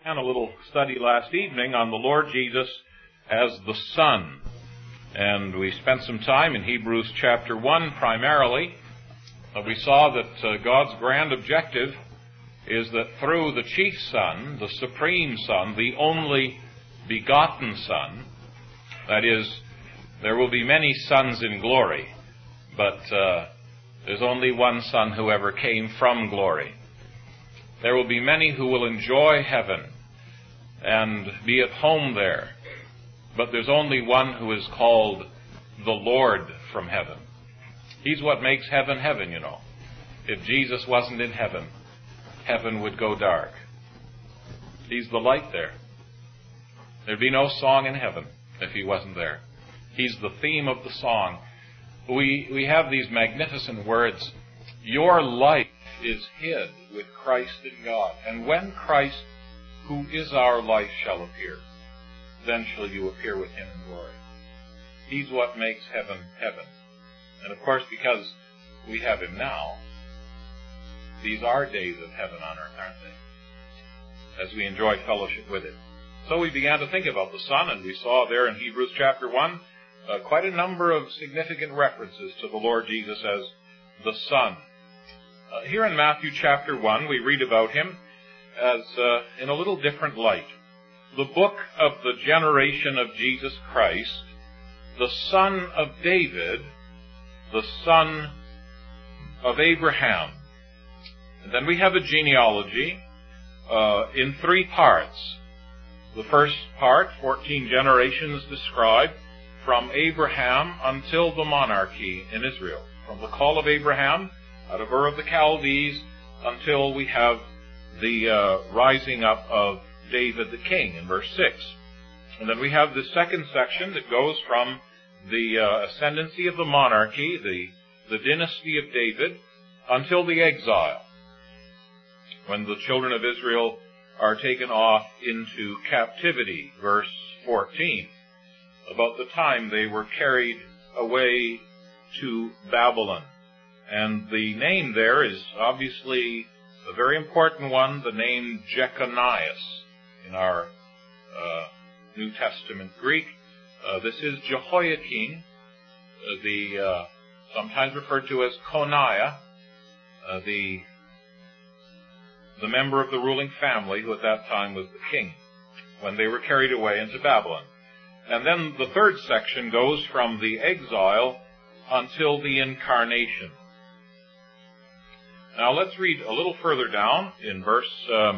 A little study last evening on the Lord Jesus as the Son. And we spent some time in Hebrews chapter 1 primarily. We saw that God's grand objective is that through the chief Son, the supreme Son, the only begotten Son, that is, there will be many sons in glory, but there's only one Son who ever came from glory. There will be many who will enjoy heaven and be at home there, but there's only one who is called the Lord from heaven. He's what makes heaven heaven, you know. If Jesus wasn't in heaven, heaven would go dark. He's the light there. There'd be no song in heaven if he wasn't there. He's the theme of the song. We have these magnificent words, your life is hid with Christ in God. And when Christ, who is our life, shall appear, then shall you appear with him in glory. He's what makes heaven heaven. And of course, because we have him now, these are days of heaven on earth, aren't they? As we enjoy fellowship with him. So we began to think about the Son, and we saw there in Hebrews chapter 1 quite a number of significant references to the Lord Jesus as the Son. Here in Matthew chapter 1, we read about him as in a little different light. The book of the generation of Jesus Christ, the son of David, the son of Abraham. And then we have a genealogy in 3 parts. The first part, 14 generations described, from Abraham until the monarchy in Israel. From the call of Abraham out of Ur of the Chaldees until we have the rising up of David the king in verse 6. And then we have the second section that goes from the ascendancy of the monarchy, the dynasty of David, until the exile, when the children of Israel are taken off into captivity, verse 14, about the time they were carried away to Babylon. And the name there is obviously a very important one, the name Jeconias in our New Testament Greek. This is Jehoiakim, sometimes referred to as Coniah, the member of the ruling family who at that time was the king, when they were carried away into Babylon. And then the third section goes from the exile until the incarnation. Now let's read a little further down in verse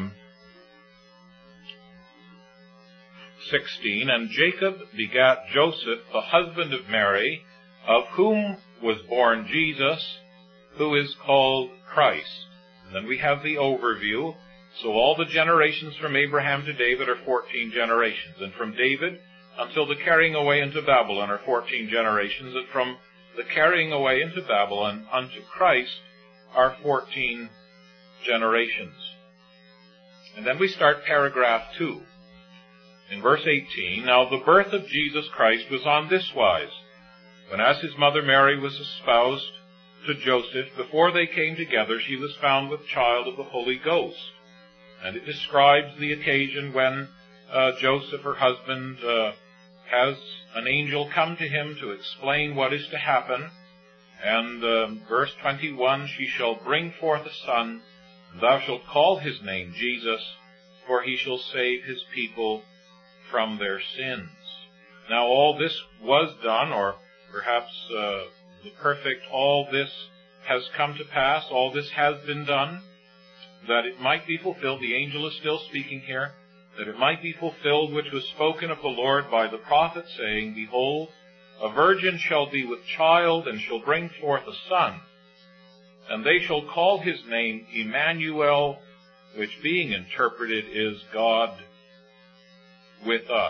16. And Jacob begat Joseph, the husband of Mary, of whom was born Jesus, who is called Christ. And then we have the overview. So all the generations from Abraham to David are 14 generations. And from David until the carrying away into Babylon are 14 generations. And from the carrying away into Babylon unto Christ are 14 generations. And then we start paragraph 2. In verse 18, now the birth of Jesus Christ was on this wise, when as his mother Mary was espoused to Joseph, before they came together, she was found with child of the Holy Ghost. And it describes the occasion when Joseph, her husband, has an angel come to him to explain what is to happen. And verse 21, she shall bring forth a son, and thou shalt call his name Jesus, for he shall save his people from their sins. Now all this was done, or perhaps the perfect all this has come to pass, all this has been done, that it might be fulfilled, the angel is still speaking here, that it might be fulfilled which was spoken of the Lord by the prophet, saying, behold, a virgin shall be with child, and shall bring forth a son, and they shall call his name Emmanuel, which being interpreted is God with us.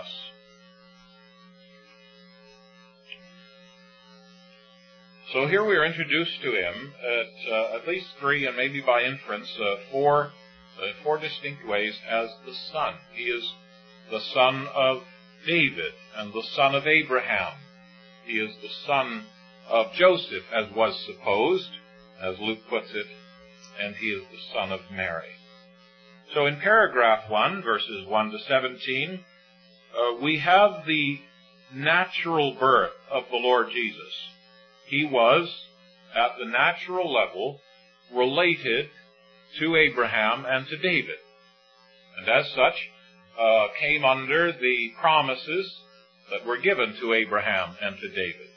So here we are introduced to him at least 3, and maybe by inference 4 distinct ways as the Son. He is the son of David and the son of Abraham. He is the son of Joseph, as was supposed, as Luke puts it, and he is the son of Mary. So in paragraph 1, verses 1 to 17, we have the natural birth of the Lord Jesus. He was, at the natural level, related to Abraham and to David, and as such came under the promises that were given to Abraham and to David.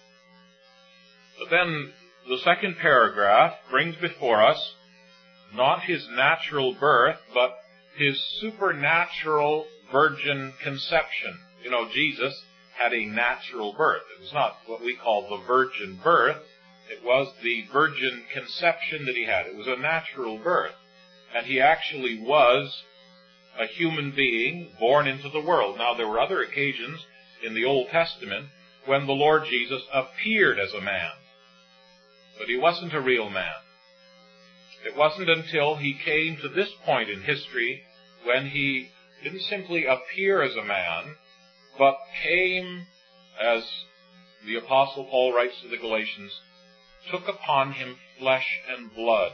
But then the second paragraph brings before us not his natural birth, but his supernatural virgin conception. You know, Jesus had a natural birth. It was not what we call the virgin birth. It was the virgin conception that he had. It was a natural birth. And he actually was a human being born into the world. Now, there were other occasions in the Old Testament when the Lord Jesus appeared as a man. But he wasn't a real man. It wasn't until he came to this point in history when he didn't simply appear as a man, but came, as the Apostle Paul writes to the Galatians, took upon him flesh and blood.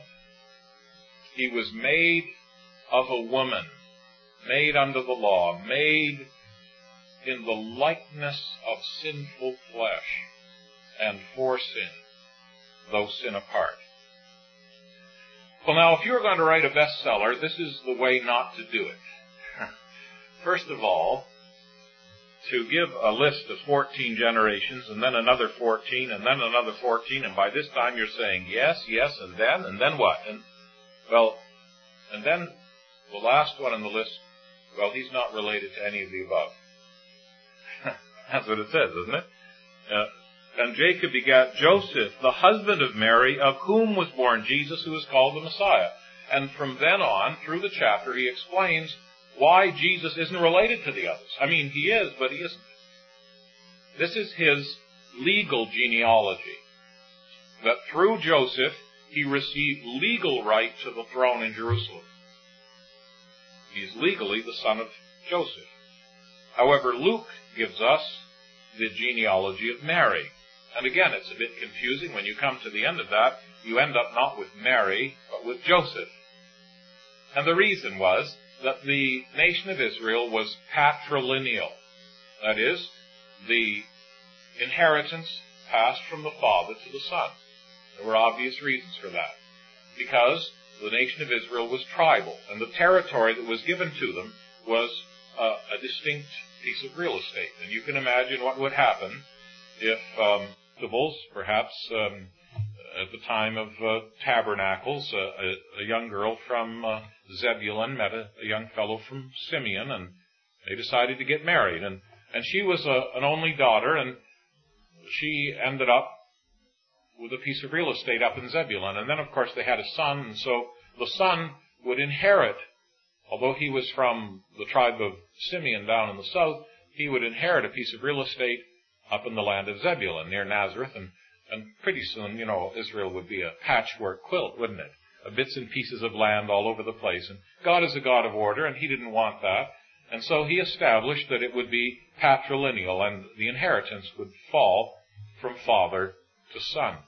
He was made of a woman, made under the law, made in the likeness of sinful flesh, and for sin, though sin apart. Well, now, if you're going to write a bestseller, this is the way not to do it. First of all, to give a list of 14 generations, and then another 14, and then another 14, and by this time you're saying yes, yes, and then what? And then the last one on the list, well, he's not related to any of the above. That's what it says, isn't it? And Jacob begat Joseph, the husband of Mary, of whom was born Jesus, who is called the Messiah. And from then on, through the chapter, he explains why Jesus isn't related to the others. I mean, he is, but he isn't. This is his legal genealogy. That through Joseph, he received legal right to the throne in Jerusalem. He's legally the son of Joseph. However, Luke gives us the genealogy of Mary. And again, it's a bit confusing. When you come to the end of that, you end up not with Mary, but with Joseph. And the reason was that the nation of Israel was patrilineal. That is, the inheritance passed from the father to the son. There were obvious reasons for that. Because the nation of Israel was tribal, and the territory that was given to them was a distinct piece of real estate. And you can imagine what would happen if perhaps at the time of tabernacles, a young girl from Zebulun met a young fellow from Simeon, and they decided to get married. And she was an only daughter, and she ended up with a piece of real estate up in Zebulun. And then, of course, they had a son, and so the son would inherit, although he was from the tribe of Simeon down in the south, he would inherit a piece of real estate up in the land of Zebulun, near Nazareth, and pretty soon, Israel would be a patchwork quilt, wouldn't it? Bits and pieces of land all over the place. And God is a God of order, and he didn't want that. And so he established that it would be patrilineal, and the inheritance would fall from father to son.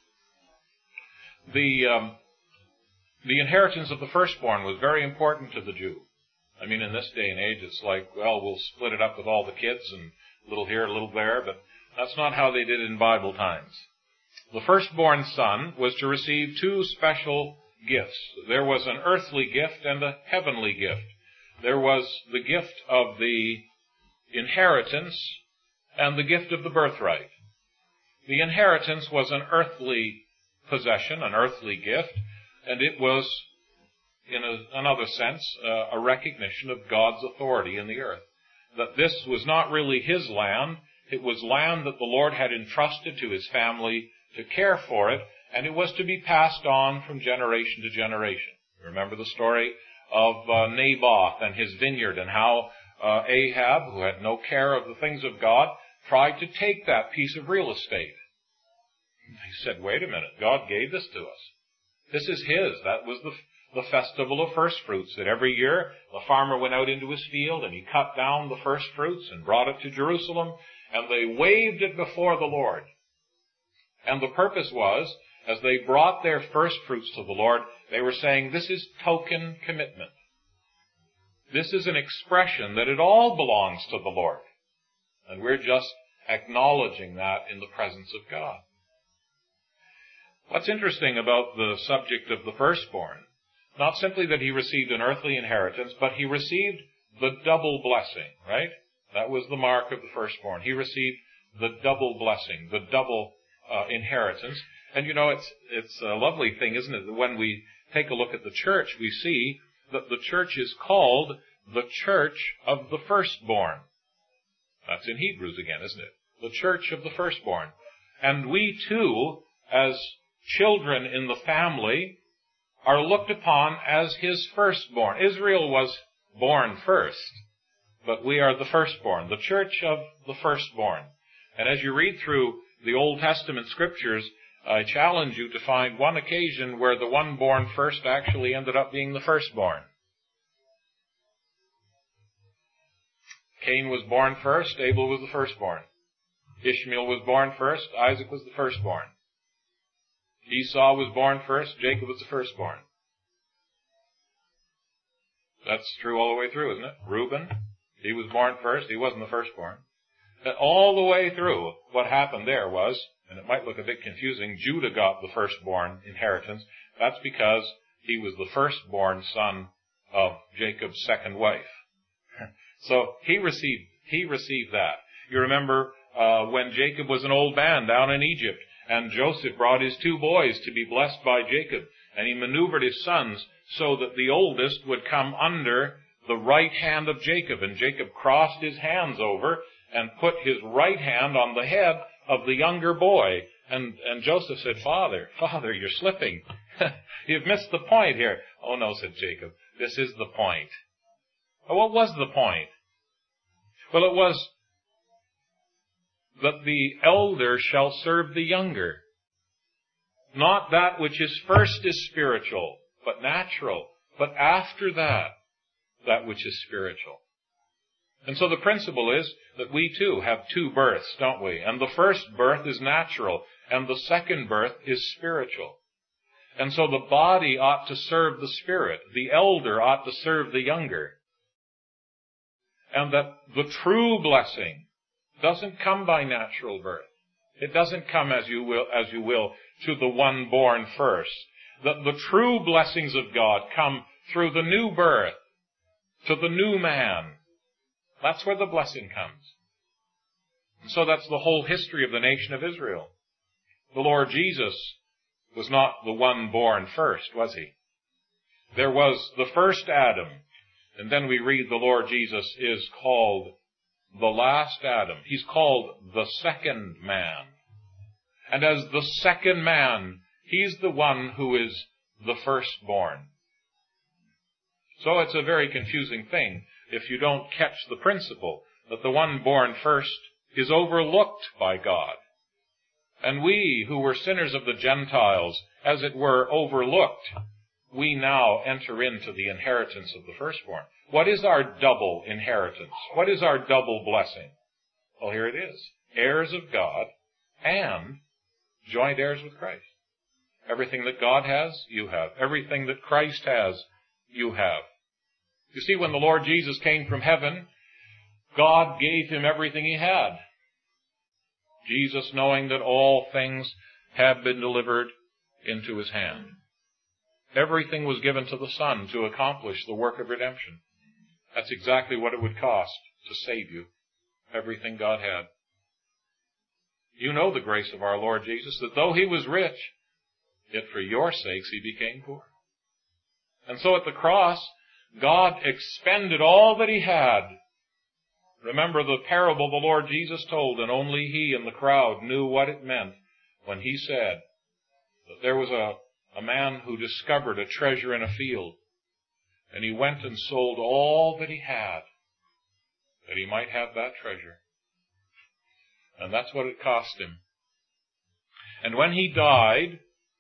The inheritance of the firstborn was very important to the Jew. I mean, in this day and age, it's like, well, we'll split it up with all the kids, and a little here, a little there, but that's not how they did it in Bible times. The firstborn son was to receive two special gifts. There was an earthly gift and a heavenly gift. There was the gift of the inheritance and the gift of the birthright. The inheritance was an earthly possession, an earthly gift, and it was, in another sense, a recognition of God's authority in the earth. That this was not really his land. It was land that the Lord had entrusted to his family to care for it, and it was to be passed on from generation to generation. Remember the story of Naboth and his vineyard, and how Ahab, who had no care of the things of God, tried to take that piece of real estate. He said, wait a minute, God gave this to us. This is his. That was the festival of first fruits, that every year the farmer went out into his field and he cut down the first fruits and brought it to Jerusalem, and they waved it before the Lord. And the purpose was, as they brought their first fruits to the Lord, they were saying, this is token commitment. This is an expression that it all belongs to the Lord. And we're just acknowledging that in the presence of God. What's interesting about the subject of the firstborn, not simply that he received an earthly inheritance, but he received the double blessing, right? That was the mark of the firstborn. He received the double blessing, the double inheritance. And you know, it's a lovely thing, isn't it? That when we take a look at the church, we see that the church is called the church of the firstborn. That's in Hebrews again, isn't it? The church of the firstborn. And we too, as children in the family, are looked upon as his firstborn. Israel was born first, but we are the firstborn, the church of the firstborn. And as you read through the Old Testament scriptures, I challenge you to find one occasion where the one born first actually ended up being the firstborn. Cain was born first, Abel was the firstborn. Ishmael was born first, Isaac was the firstborn. Esau was born first, Jacob was the firstborn. That's true all the way through, isn't it? Reuben, he was born first, he wasn't the firstborn. And all the way through, what happened there was, and it might look a bit confusing, Judah got the firstborn inheritance. That's because he was the firstborn son of Jacob's second wife. So he received that. You remember when Jacob was an old man down in Egypt, and Joseph brought his two boys to be blessed by Jacob, and he maneuvered his sons so that the oldest would come under the right hand of Jacob, and Jacob crossed his hands over and put his right hand on the head of the younger boy. And Joseph said, Father, you're slipping. You've missed the point here. Oh no, said Jacob, this is the point. Well, what was the point? Well, it was that the elder shall serve the younger. Not that which is first is spiritual, but natural. But after that, that which is spiritual. And so the principle is that we too have two births, don't we? And the first birth is natural, and the second birth is spiritual. And so the body ought to serve the spirit. The elder ought to serve the younger. And that the true blessing doesn't come by natural birth. It doesn't come as you will to the one born first. That the true blessings of God come through the new birth, to the new man. That's where the blessing comes. And so that's the whole history of the nation of Israel. The Lord Jesus was not the one born first, was he? There was the first Adam, and then we read the Lord Jesus is called the last Adam. He's called the second man. And as the second man, he's the one who is the firstborn. So it's a very confusing thing if you don't catch the principle that the one born first is overlooked by God. And we, who were sinners of the Gentiles, as it were, overlooked, we now enter into the inheritance of the firstborn. What is our double inheritance? What is our double blessing? Well, here it is. Heirs of God and joint heirs with Christ. Everything that God has, you have. Everything that Christ has, you have. You see, when the Lord Jesus came from heaven, God gave him everything he had. Jesus, knowing that all things had been delivered into his hand. Everything was given to the Son to accomplish the work of redemption. That's exactly what it would cost to save you. Everything God had. You know the grace of our Lord Jesus, that though he was rich, yet for your sakes he became poor. And so at the cross, God expended all that he had. Remember the parable the Lord Jesus told, and only he and the crowd knew what it meant when he said that there was a man who discovered a treasure in a field, and he went and sold all that he had, that he might have that treasure. And that's what it cost him. And when he died,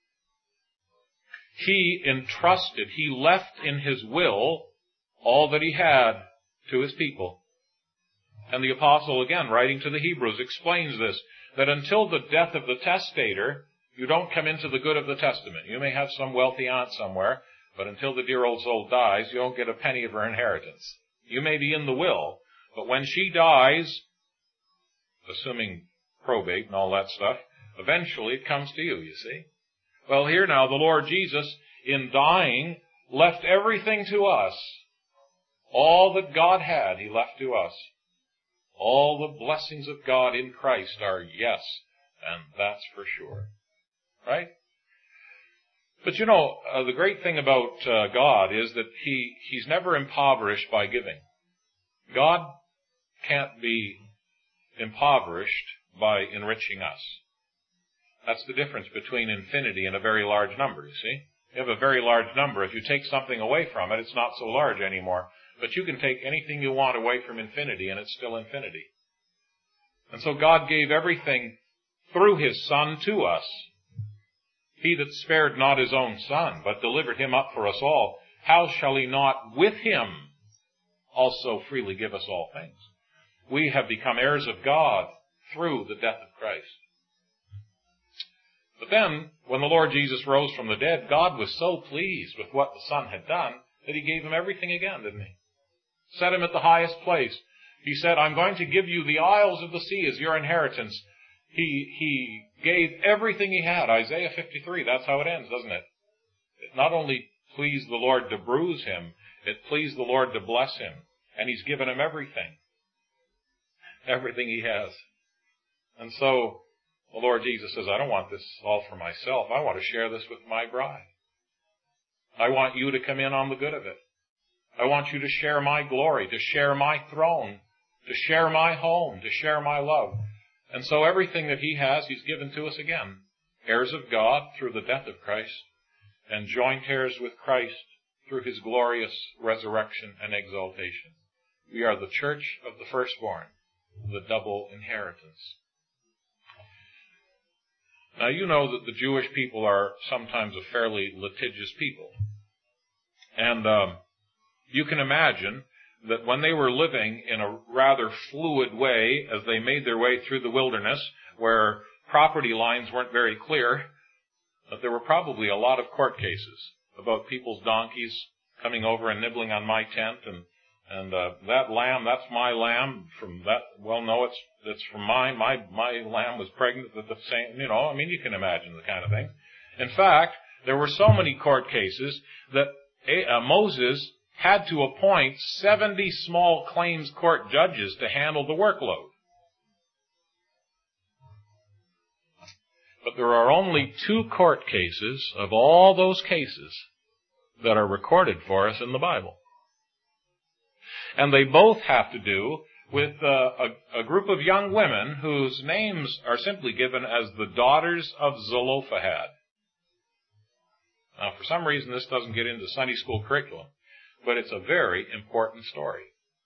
he entrusted, he left in his will all that he had to his people. And the apostle, again, writing to the Hebrews, explains this, that until the death of the testator, you don't come into the good of the testament. You may have some wealthy aunt somewhere, But until the dear old soul dies, you don't get a penny of her inheritance. You may be in the will, but when she dies, assuming probate and all that stuff, eventually it comes to you, you see. Well, here now, the Lord Jesus, in dying, left everything to us. All that God had, He left to us. All the blessings of God in Christ are yes, and that's for sure. Right? But you know, the great thing about God is that He's never impoverished by giving. God can't be impoverished by enriching us. That's the difference between infinity and a very large number, you see. You have a very large number. If you take something away from it, it's not so large anymore. But you can take anything you want away from infinity, and it's still infinity. And so God gave everything through His Son to us. He that spared not His own Son, but delivered Him up for us all, how shall He not with Him also freely give us all things? We have become heirs of God through the death of Christ. But then, when the Lord Jesus rose from the dead, God was so pleased with what the Son had done that He gave Him everything again, didn't He? Set Him at the highest place. He said, I'm going to give you the isles of the sea as your inheritance. He gave everything He had. Isaiah 53, that's how it ends, doesn't it? It not only pleased the Lord to bruise Him, it pleased the Lord to bless Him. And He's given Him everything. Everything He has. And so, the Lord Jesus says, I don't want this all for myself. I want to share this with my bride. I want you to come in on the good of it. I want you to share my glory, to share my throne, to share my home, to share my love. And so everything that He has, He's given to us again. Heirs of God through the death of Christ, and joint heirs with Christ through His glorious resurrection and exaltation. We are the church of the firstborn, the double inheritance. Now, you know that the Jewish people are sometimes a fairly litigious people. And you can imagine that when they were living in a rather fluid way as they made their way through the wilderness, where property lines weren't very clear, that there were probably a lot of court cases about people's donkeys coming over and nibbling on my tent, and that lamb, that's my lamb. From that, well, no, it's from mine. My lamb was pregnant with the same. You can imagine the kind of thing. In fact, there were so many court cases that Moses had to appoint 70 small claims court judges to handle the workload. But there are only 2 court cases of all those cases that are recorded for us in the Bible. And they both have to do with a group of young women whose names are simply given as the daughters of Zelophehad. Now, for some reason, this doesn't get into Sunday school curriculum, but it's a very important story.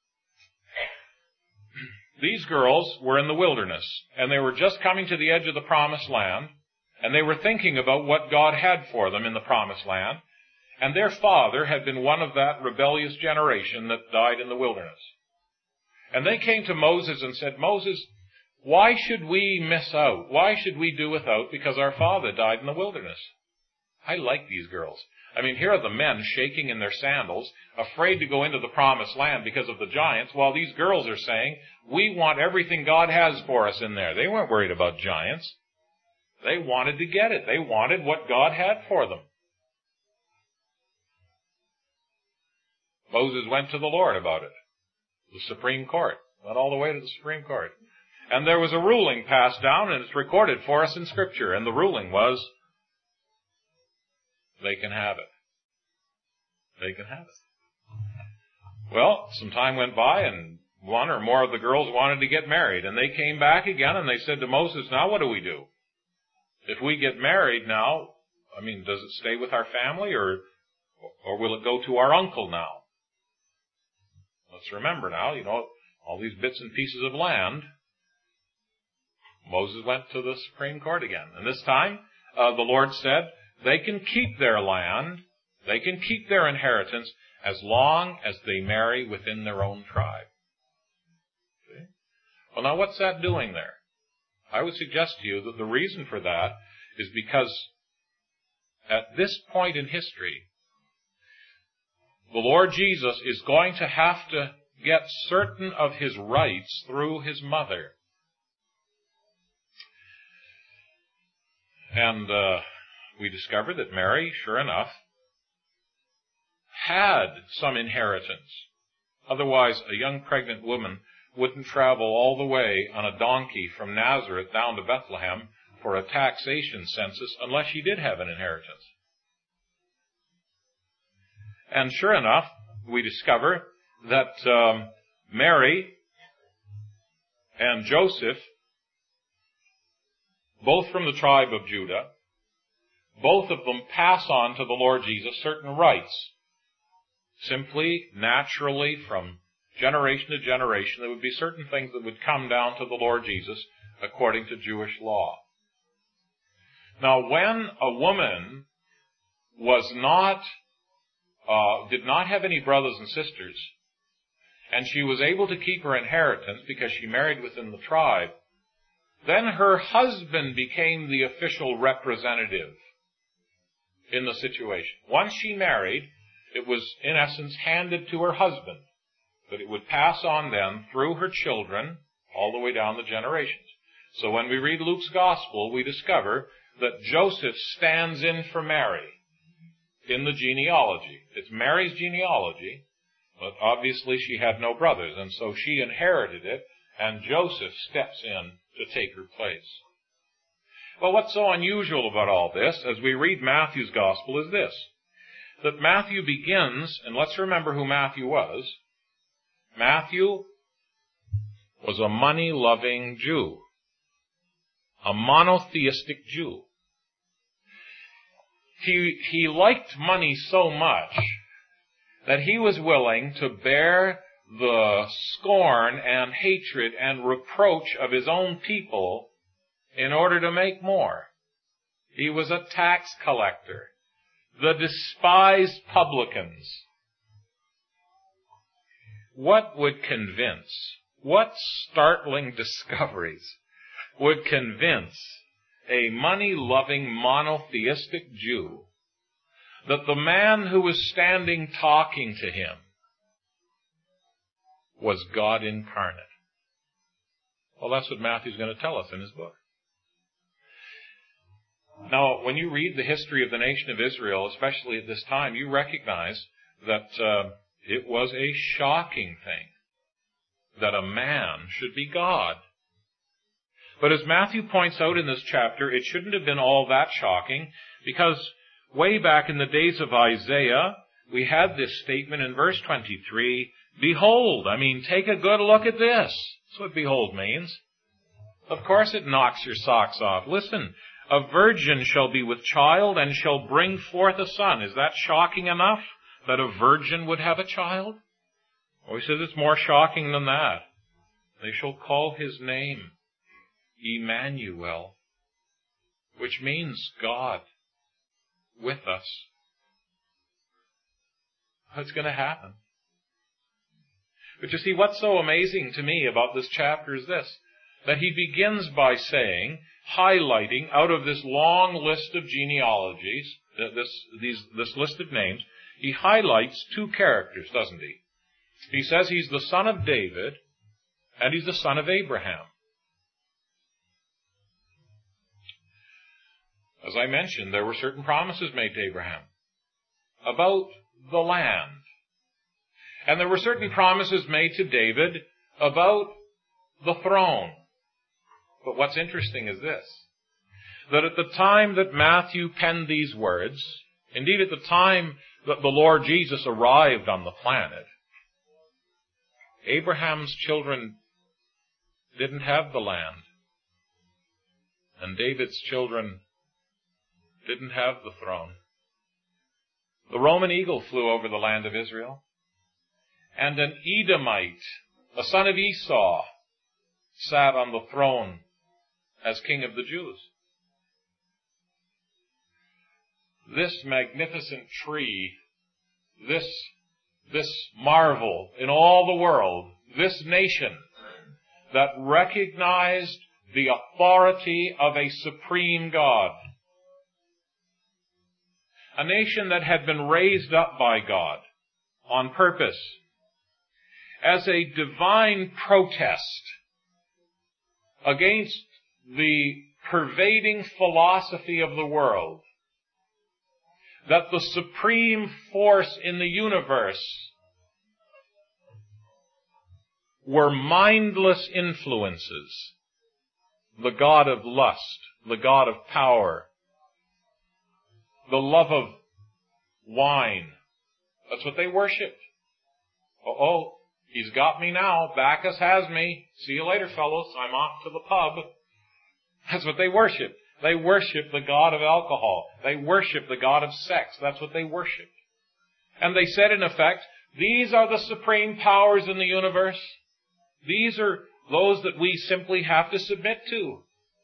These girls were in the wilderness, and they were just coming to the edge of the promised land, and they were thinking about what God had for them in the promised land, and their father had been one of that rebellious generation that died in the wilderness. And they came to Moses and said, Moses, why should we miss out? Why should we do without? Because our father died in the wilderness. I like these girls. Here are the men shaking in their sandals, afraid to go into the promised land because of the giants, while these girls are saying, we want everything God has for us in there. They weren't worried about giants. They wanted to get it. They wanted what God had for them. Moses went to the Lord about it. The Supreme Court. Went all the way to the Supreme Court. And there was a ruling passed down, and it's recorded for us in Scripture. And the ruling was, they can have it. They can have it. Well, some time went by, and one or more of the girls wanted to get married. And they came back again, and they said to Moses, now what do we do? If we get married now, does it stay with our family, or will it go to our uncle now? Let's remember now, all these bits and pieces of land. Moses went to the Supreme Court again. And this time, the Lord said, they can keep their land, they can keep their inheritance, as long as they marry within their own tribe. See? Well, now what's that doing there? I would suggest to you that the reason for that is because at this point in history, the Lord Jesus is going to have to get certain of his rights through his mother. And we discover that Mary, sure enough, had some inheritance. Otherwise, a young pregnant woman wouldn't travel all the way on a donkey from Nazareth down to Bethlehem for a taxation census unless she did have an inheritance. And sure enough, we discover that Mary and Joseph, both from the tribe of Judah, both of them pass on to the Lord Jesus certain rights. Simply, naturally, from generation to generation, there would be certain things that would come down to the Lord Jesus according to Jewish law. Now, when a woman did not have any brothers and sisters, and she was able to keep her inheritance because she married within the tribe, then her husband became the official representative in the situation. Once she married, it was, in essence, handed to her husband, but it would pass on then through her children all the way down the generations. So when we read Luke's Gospel, we discover that Joseph stands in for Mary in the genealogy. It's Mary's genealogy, but obviously she had no brothers, and so she inherited it, and Joseph steps in to take her place. Well, what's so unusual about all this, as we read Matthew's Gospel, is this: that Matthew begins, and let's remember who Matthew was. Matthew was a money-loving Jew, a monotheistic Jew. He liked money so much that he was willing to bear the scorn and hatred and reproach of his own people in order to make more. He was a tax collector, the despised publicans. What would convince, what startling discoveries would convince a money-loving monotheistic Jew that the man who was standing talking to him was God incarnate? Well, that's what Matthew's going to tell us in his book. Now, when you read the history of the nation of Israel, especially at this time, you recognize that it was a shocking thing that a man should be God. But as Matthew points out in this chapter, it shouldn't have been all that shocking, because way back in the days of Isaiah, we had this statement in verse 23, behold, take a good look at this. That's what behold means. Of course it knocks your socks off. Listen, a virgin shall be with child and shall bring forth a son. Is that shocking enough that a virgin would have a child? Well, he says it's more shocking than that. They shall call his name Emmanuel, which means God with us. What's going to happen? But you see, what's so amazing to me about this chapter is this, that he begins by saying, highlighting out of this long list of genealogies, this list of names, he highlights two characters, doesn't he? He says he's the son of David and he's the son of Abraham. As I mentioned, there were certain promises made to Abraham about the land. And there were certain promises made to David about the throne. But what's interesting is this, that at the time that Matthew penned these words, indeed at the time that the Lord Jesus arrived on the planet, Abraham's children didn't have the land, and David's children didn't have the throne. The Roman eagle flew over the land of Israel, and an Edomite, a son of Esau, sat on the throne as king of the Jews. This magnificent tree, this marvel in all the world, this nation that recognized the authority of a supreme God, a nation that had been raised up by God on purpose, as a divine protest against the pervading philosophy of the world, that the supreme force in the universe were mindless influences, the god of lust, the god of power, the love of wine. That's what they worshipped. Oh, he's got me now. Bacchus has me. See you later, fellows. I'm off to the pub. That's what they worshipped. They worship the god of alcohol. They worship the god of sex. That's what they worship. And they said, in effect, these are the supreme powers in the universe. These are those that we simply have to submit to.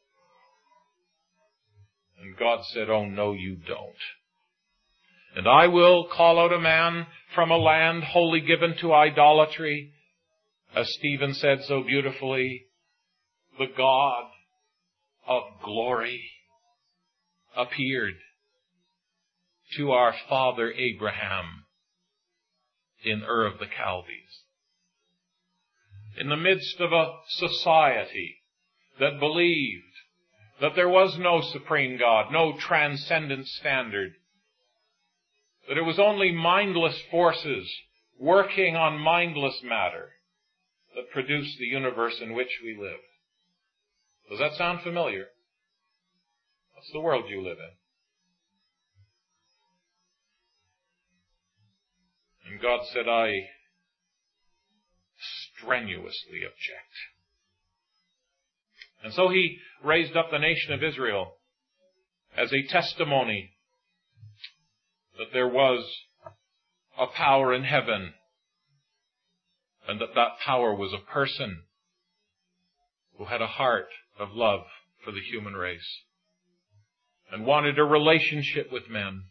And God said, oh, no, you don't. And I will call out a man from a land wholly given to idolatry, as Stephen said so beautifully, the God of glory appeared to our father Abraham in Ur of the Chaldees. In the midst of a society that believed that there was no supreme God, no transcendent standard, that it was only mindless forces working on mindless matter that produced the universe in which we live. Does that sound familiar? That's the world you live in. And God said, I strenuously object. And so he raised up the nation of Israel as a testimony that there was a power in heaven, and that that power was a person who had a heart of love for the human race and wanted a relationship with men.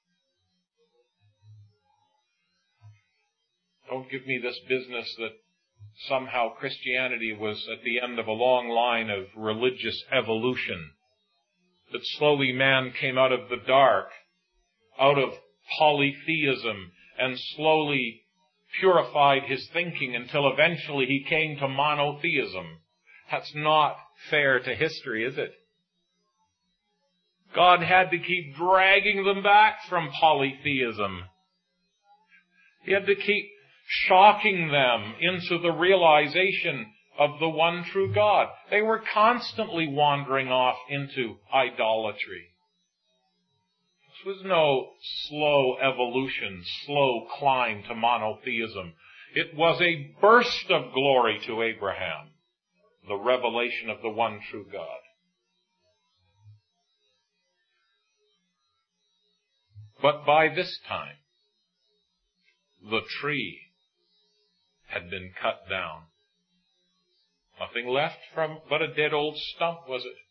Don't give me this business that somehow Christianity was at the end of a long line of religious evolution, that slowly man came out of the dark, out of polytheism, and slowly purified his thinking until eventually he came to monotheism. That's not fair to history, is it? God had to keep dragging them back from polytheism. He had to keep shocking them into the realization of the one true God. They were constantly wandering off into idolatry. This was no slow evolution, slow climb to monotheism. It was a burst of glory to Abraham, the revelation of the one true God. But by this time, the tree had been cut down. Nothing left from but a dead old stump, was it?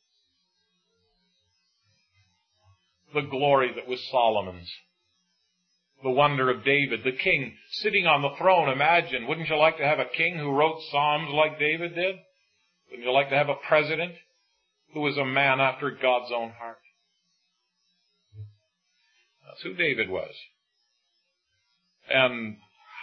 The glory that was Solomon's, the wonder of David, the king sitting on the throne. Imagine, wouldn't you like to have a king who wrote Psalms like David did? Wouldn't you like to have a president who was a man after God's own heart? That's who David was. And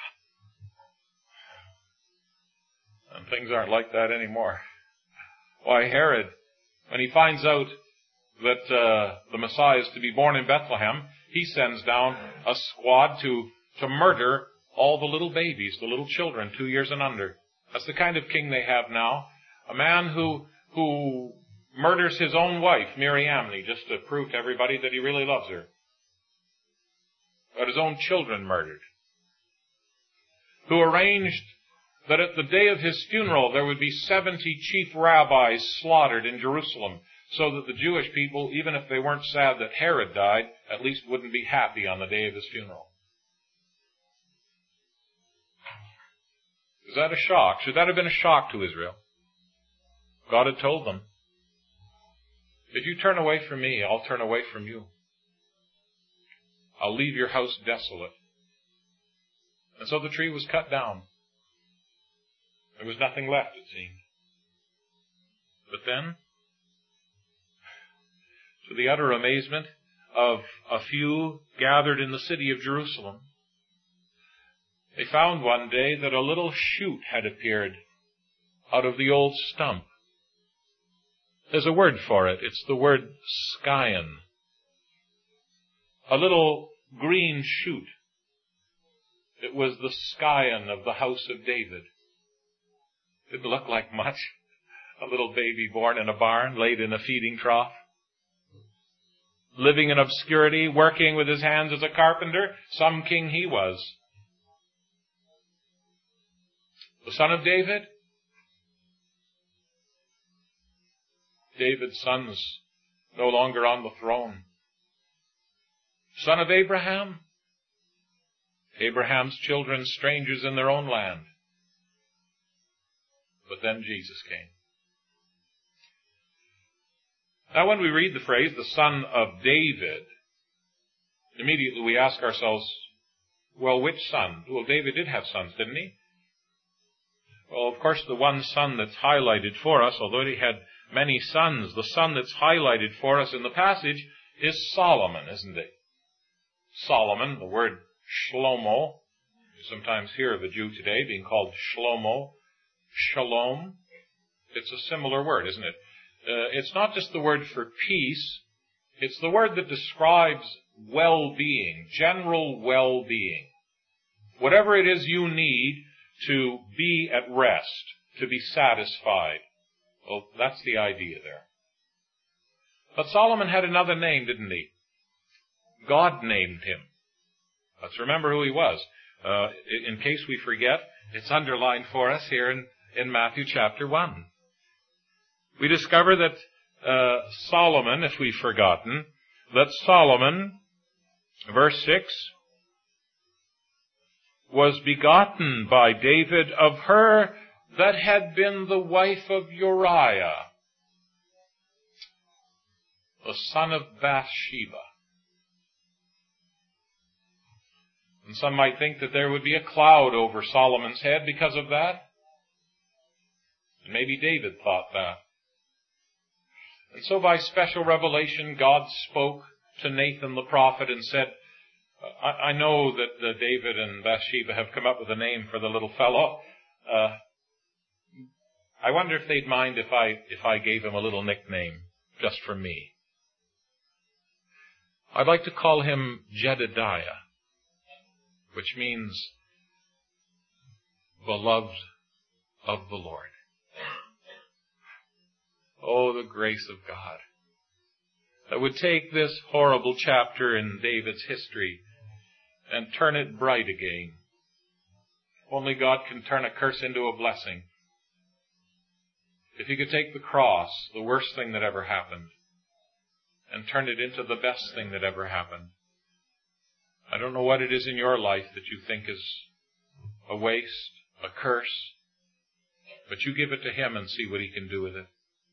things aren't like that anymore. Why, Herod, when he finds out that the Messiah is to be born in Bethlehem, he sends down a squad to murder all the little babies, the little children, 2 years and under. That's the kind of king they have now. A man who murders his own wife, Miriamne, just to prove to everybody that he really loves her. Got his own children murdered. Who arranged that at the day of his funeral there would be 70 chief rabbis slaughtered in Jerusalem, so that the Jewish people, even if they weren't sad that Herod died, at least wouldn't be happy on the day of his funeral. Is that a shock? Should that have been a shock to Israel? God had told them, if you turn away from me, I'll turn away from you. I'll leave your house desolate. And so the tree was cut down. There was nothing left, it seemed. But then, to the utter amazement of a few gathered in the city of Jerusalem, They found one day that a little shoot had appeared out of the old stump. There's a word for it. It's the word scion. A little green shoot. It was the scion of the house of David. Didn't look like much. A little baby born in a barn, laid in a feeding trough. Living in obscurity, working with his hands as a carpenter. Some king he was. The son of David. David's son's no longer on the throne. Son of Abraham. Abraham's children, strangers in their own land. But then Jesus came. Now when we read the phrase, the son of David, immediately we ask ourselves, well, which son? Well, David did have sons, didn't he? Well, of course, the one son that's highlighted for us, although he had many sons, the son that's highlighted for us in the passage is Solomon, isn't it? Solomon, the word Shlomo. You sometimes hear of a Jew today being called Shlomo. Shalom. It's a similar word, isn't it? It's not just the word for peace. It's the word that describes well-being, general well-being. Whatever it is you need to be at rest, to be satisfied. Well, that's the idea there. But Solomon had another name, didn't he? God named him. Let's remember who he was. In case we forget, it's underlined for us here in Matthew chapter 1. We discover that Solomon, if we've forgotten, that Solomon, verse 6, was begotten by David of her that had been the wife of Uriah, the son of Bathsheba. And some might think that there would be a cloud over Solomon's head because of that. And maybe David thought that. And so by special revelation, God spoke to Nathan the prophet and said, I know that David and Bathsheba have come up with a name for the little fellow. I wonder if they'd mind if I gave him a little nickname just for me. I'd like to call him Jedediah, which means beloved of the Lord. Oh, the grace of God that would take this horrible chapter in David's history and turn it bright again. Only God can turn a curse into a blessing. If He could take the cross, the worst thing that ever happened, and turn it into the best thing that ever happened. I don't know what it is in your life that you think is a waste, a curse, but you give it to Him and see what He can do with it.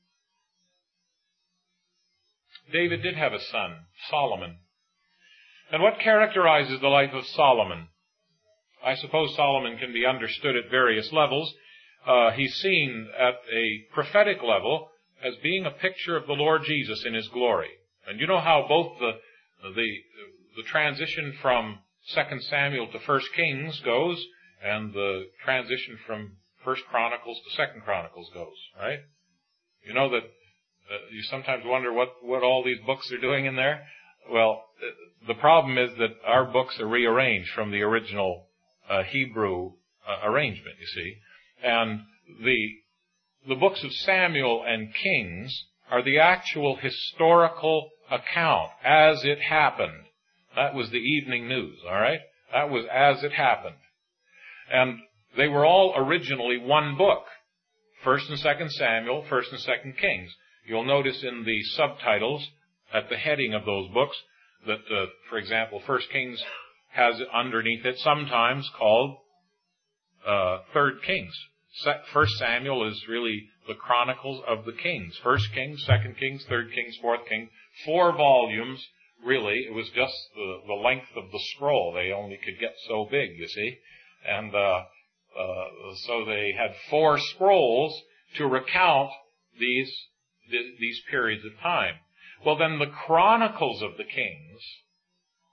David did have a son, Solomon. And what characterizes the life of Solomon? I suppose Solomon can be understood at various levels. He's seen at a prophetic level as being a picture of the Lord Jesus in His glory. And you know how both the transition from 2 Samuel to 1 Kings goes, and the transition from 1 Chronicles to 2 Chronicles goes, right? You know that you sometimes wonder what all these books are doing in there. Well, the problem is that our books are rearranged from the original Hebrew arrangement, you see. And the books of Samuel and Kings are the actual historical account as it happened. That was the evening news, all right? That was as it happened. And they were all originally one book. 1st and 2nd Samuel, 1st and 2nd Kings. You'll notice in the subtitles at the heading of those books that, for example, 1 Kings has underneath it sometimes called 3rd Kings. 1 Samuel is really the Chronicles of the Kings. 1 Kings, 2 Kings, 3 Kings, 4 Kings. 4 volumes, really. It was just the length of the scroll. They only could get so big, you see. And so they had 4 scrolls to recount these periods of time. Well, then the Chronicles of the Kings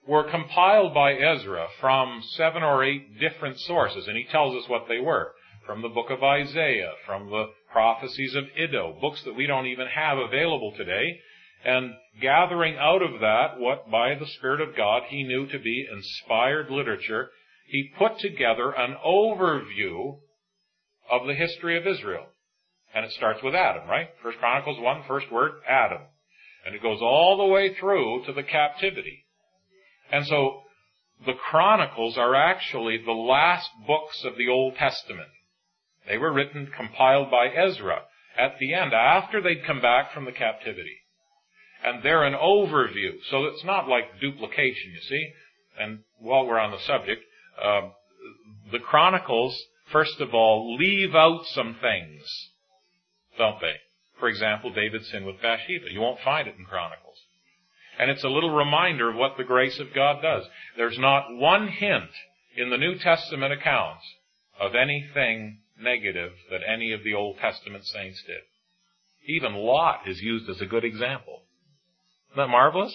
were compiled by Ezra from 7 or 8 different sources, and he tells us what they were. From the book of Isaiah, from the prophecies of Iddo, books that we don't even have available today, and gathering out of that what by the Spirit of God he knew to be inspired literature, he put together an overview of the history of Israel. And it starts with Adam, right? 1 Chronicles 1, first word, Adam. And it goes all the way through to the captivity. And so the Chronicles are actually the last books of the Old Testament. They were written, compiled by Ezra at the end, after they'd come back from the captivity. And they're an overview. So it's not like duplication, you see. And while we're on the subject, the Chronicles, first of all, leave out some things, don't they? For example, David's sin with Bathsheba. You won't find it in Chronicles. And it's a little reminder of what the grace of God does. There's not one hint in the New Testament accounts of anything negative that any of the Old Testament saints did. Even Lot is used as a good example. Isn't that marvelous?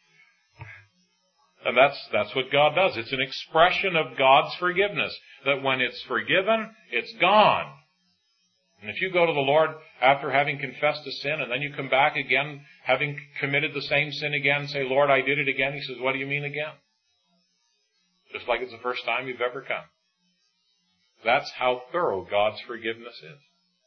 And that's what God does. It's an expression of God's forgiveness. That when it's forgiven, it's gone. And if you go to the Lord after having confessed a sin, and then you come back again, having committed the same sin again, say, Lord, I did it again. He says, what do you mean again? Just like it's the first time you've ever come. That's how thorough God's forgiveness is.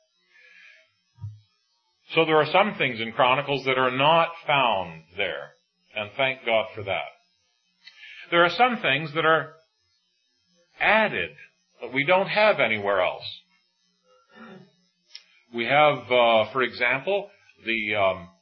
So there are some things in Chronicles that are not found there, and thank God for that. There are some things that are added that we don't have anywhere else. We have, for example, the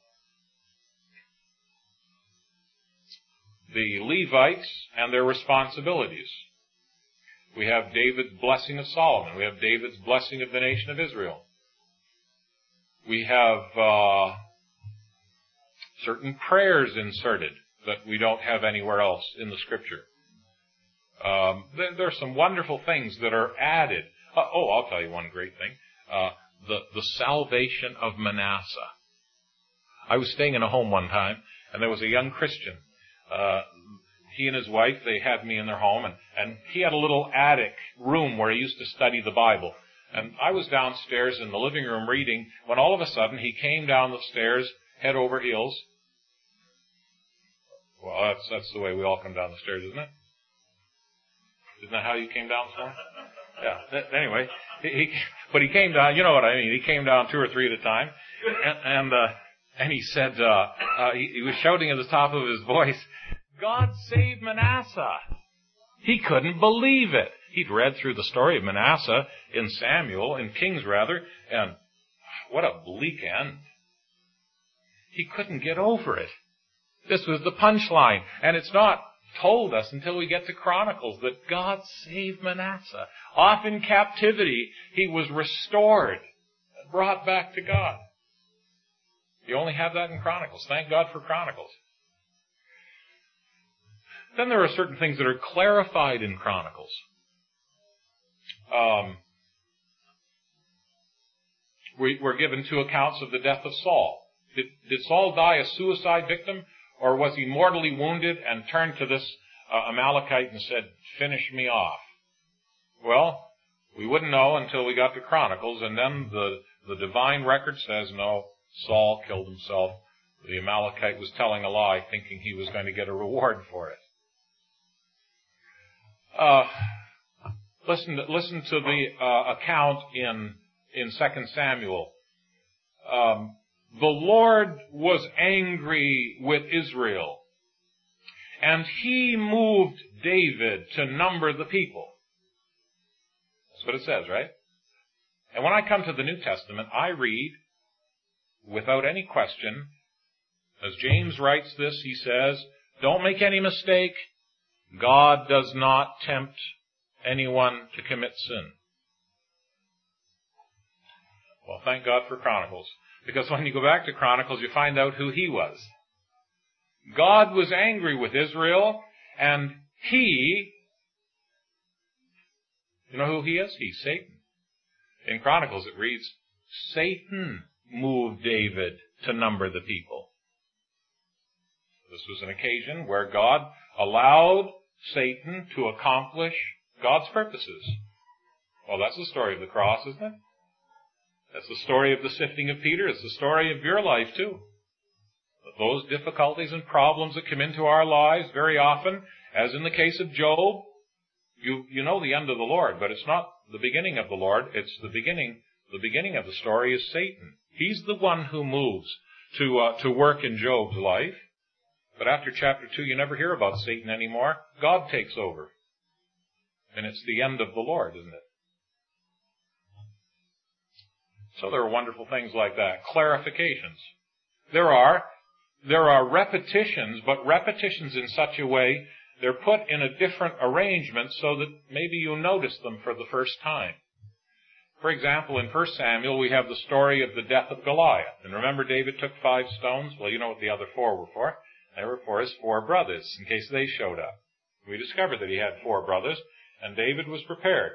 Levites and their responsibilities. We have David's blessing of Solomon. We have David's blessing of the nation of Israel. We have certain prayers inserted that we don't have anywhere else in the Scripture. There are some wonderful things that are added. I'll tell you one great thing. The salvation of Manasseh. I was staying in a home one time, and there was a young Christian. He and his wife, they had me in their home, and he had a little attic room where he used to study the Bible. And I was downstairs in the living room reading, when all of a sudden he came down the stairs, head over heels. Well, that's the way we all come down the stairs, isn't it? Isn't that how you came down this morning? Yeah. Anyway, but he came down. You know what I mean. He came down 2 or 3 at a time, and he said he was shouting at the top of his voice, "God save Manasseh!" He couldn't believe it. He'd read through the story of Manasseh in Kings rather, and what a bleak end. He couldn't get over it. This was the punchline, and it's not told us until we get to Chronicles that God saved Manasseh. Off in captivity, he was restored, brought back to God. You only have that in Chronicles. Thank God for Chronicles. Then there are certain things that are clarified in Chronicles. We're given 2 accounts of the death of Saul. Did Saul die a suicide victim, or was he mortally wounded and turned to this Amalekite and said, "Finish me off"? Well, we wouldn't know until we got to Chronicles, and then the divine record says, no, Saul killed himself. The Amalekite was telling a lie, thinking he was going to get a reward for it. Listen to the account in 2 Samuel. The Lord was angry with Israel, and he moved David to number the people. That's what it says, right? And when I come to the New Testament, I read, without any question, as James writes this, he says, don't make any mistake, God does not tempt anyone to commit sin. Well, thank God for Chronicles. Because when you go back to Chronicles, you find out who he was. God was angry with Israel, and you know who he is? He's Satan. In Chronicles it reads, Satan moved David to number the people. This was an occasion where God allowed Satan to accomplish God's purposes. Well, that's the story of the cross, isn't it? That's the story of the sifting of Peter. It's the story of your life, too. Those difficulties and problems that come into our lives very often, as in the case of Job, you know the end of the Lord, but it's not the beginning of the Lord. It's the beginning. The beginning of the story is Satan. He's the one who moves to work in Job's life. But after chapter 2, you never hear about Satan anymore. God takes over. And it's the end of the Lord, isn't it? So there are wonderful things like that. Clarifications. There are repetitions, but repetitions in such a way they're put in a different arrangement so that maybe you notice them for the first time. For example, in 1 Samuel, we have the story of the death of Goliath. And remember, David took 5 stones? Well, you know what the other 4 were for. They were for his 4 brothers, in case they showed up. We discovered that he had 4 brothers, and David was prepared.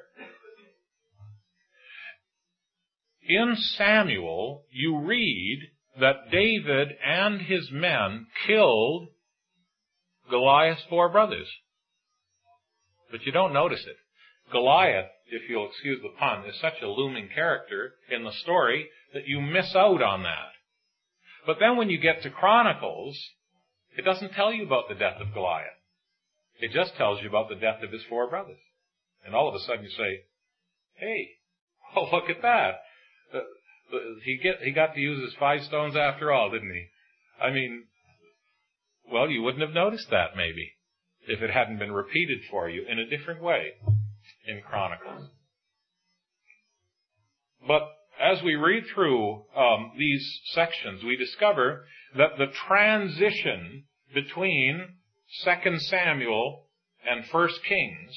In Samuel, you read that David and his men killed Goliath's 4 brothers. But you don't notice it. Goliath, if you'll excuse the pun, is such a looming character in the story that you miss out on that. But then when you get to Chronicles, it doesn't tell you about the death of Goliath. It just tells you about the death of his 4 brothers. And all of a sudden you say, hey, oh, look at that. He got to use his 5 stones after all, didn't he? I mean, well, you wouldn't have noticed that maybe if it hadn't been repeated for you in a different way in Chronicles. But as we read through these sections, we discover that the transition between 2 Samuel and 1 Kings,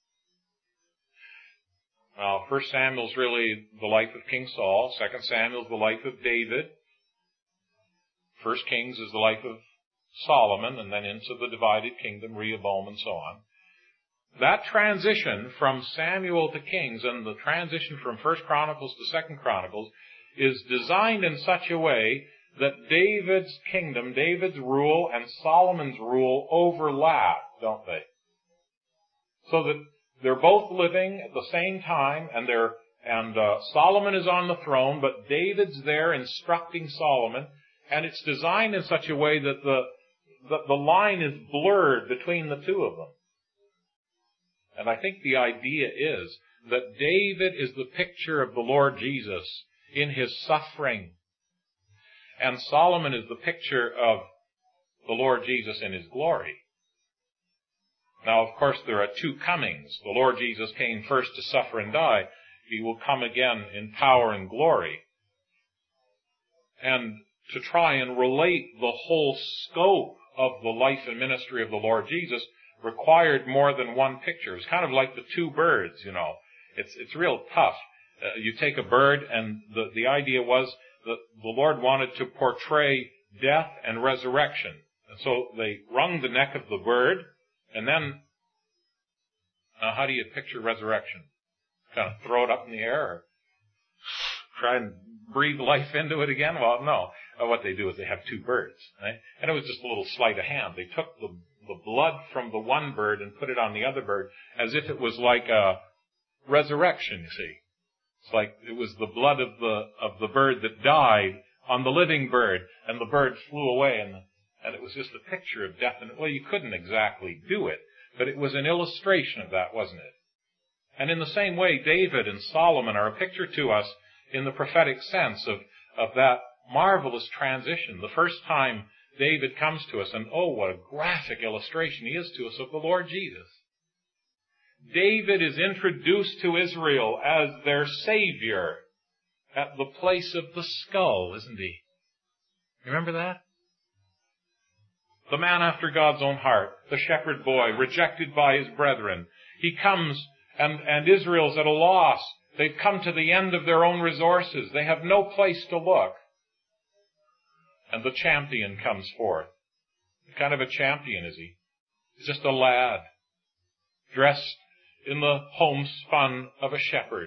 well, 1 Samuel's really the life of King Saul, 2 Samuel's the life of David, 1 Kings is the life of Solomon, and then into the divided kingdom, Rehoboam, and so on. That transition from Samuel to Kings and the transition from 1 Chronicles to 2 Chronicles is designed in such a way that David's kingdom, David's rule, and Solomon's rule overlap, don't they? So that they're both living at the same time, and Solomon is on the throne, but David's there instructing Solomon, and it's designed in such a way that the line is blurred between the two of them. And I think the idea is that David is the picture of the Lord Jesus in his suffering, and Solomon is the picture of the Lord Jesus in his glory. Now, of course, there are 2 comings. The Lord Jesus came first to suffer and die. He will come again in power and glory. And to try and relate the whole scope of the life and ministry of the Lord Jesus required more than one picture. It's kind of like the 2 birds, you know. It's real tough. You take a bird, and the idea was that the Lord wanted to portray death and resurrection. And so they wrung the neck of the bird, and then, how do you picture resurrection? Kind of throw it up in the air, or try and breathe life into it again? Well, no. What they do is they have 2 birds, right? And it was just a little sleight of hand. They took the blood from the one bird and put it on the other bird as if it was like a resurrection, you see. It's like it was the blood of the bird that died on the living bird, and the bird flew away, and it was just a picture of death. And, well, you couldn't exactly do it, but it was an illustration of that, wasn't it? And in the same way, David and Solomon are a picture to us in the prophetic sense of that marvelous transition. The first time David comes to us, and oh, what a graphic illustration he is to us of the Lord Jesus. David is introduced to Israel as their Savior at the place of the skull, isn't he? Remember that? The man after God's own heart, the shepherd boy, rejected by his brethren. He comes, and Israel's at a loss. They've come to the end of their own resources. They have no place to look. And the champion comes forth. What kind of a champion is he? He's just a lad, dressed in the homespun of a shepherd.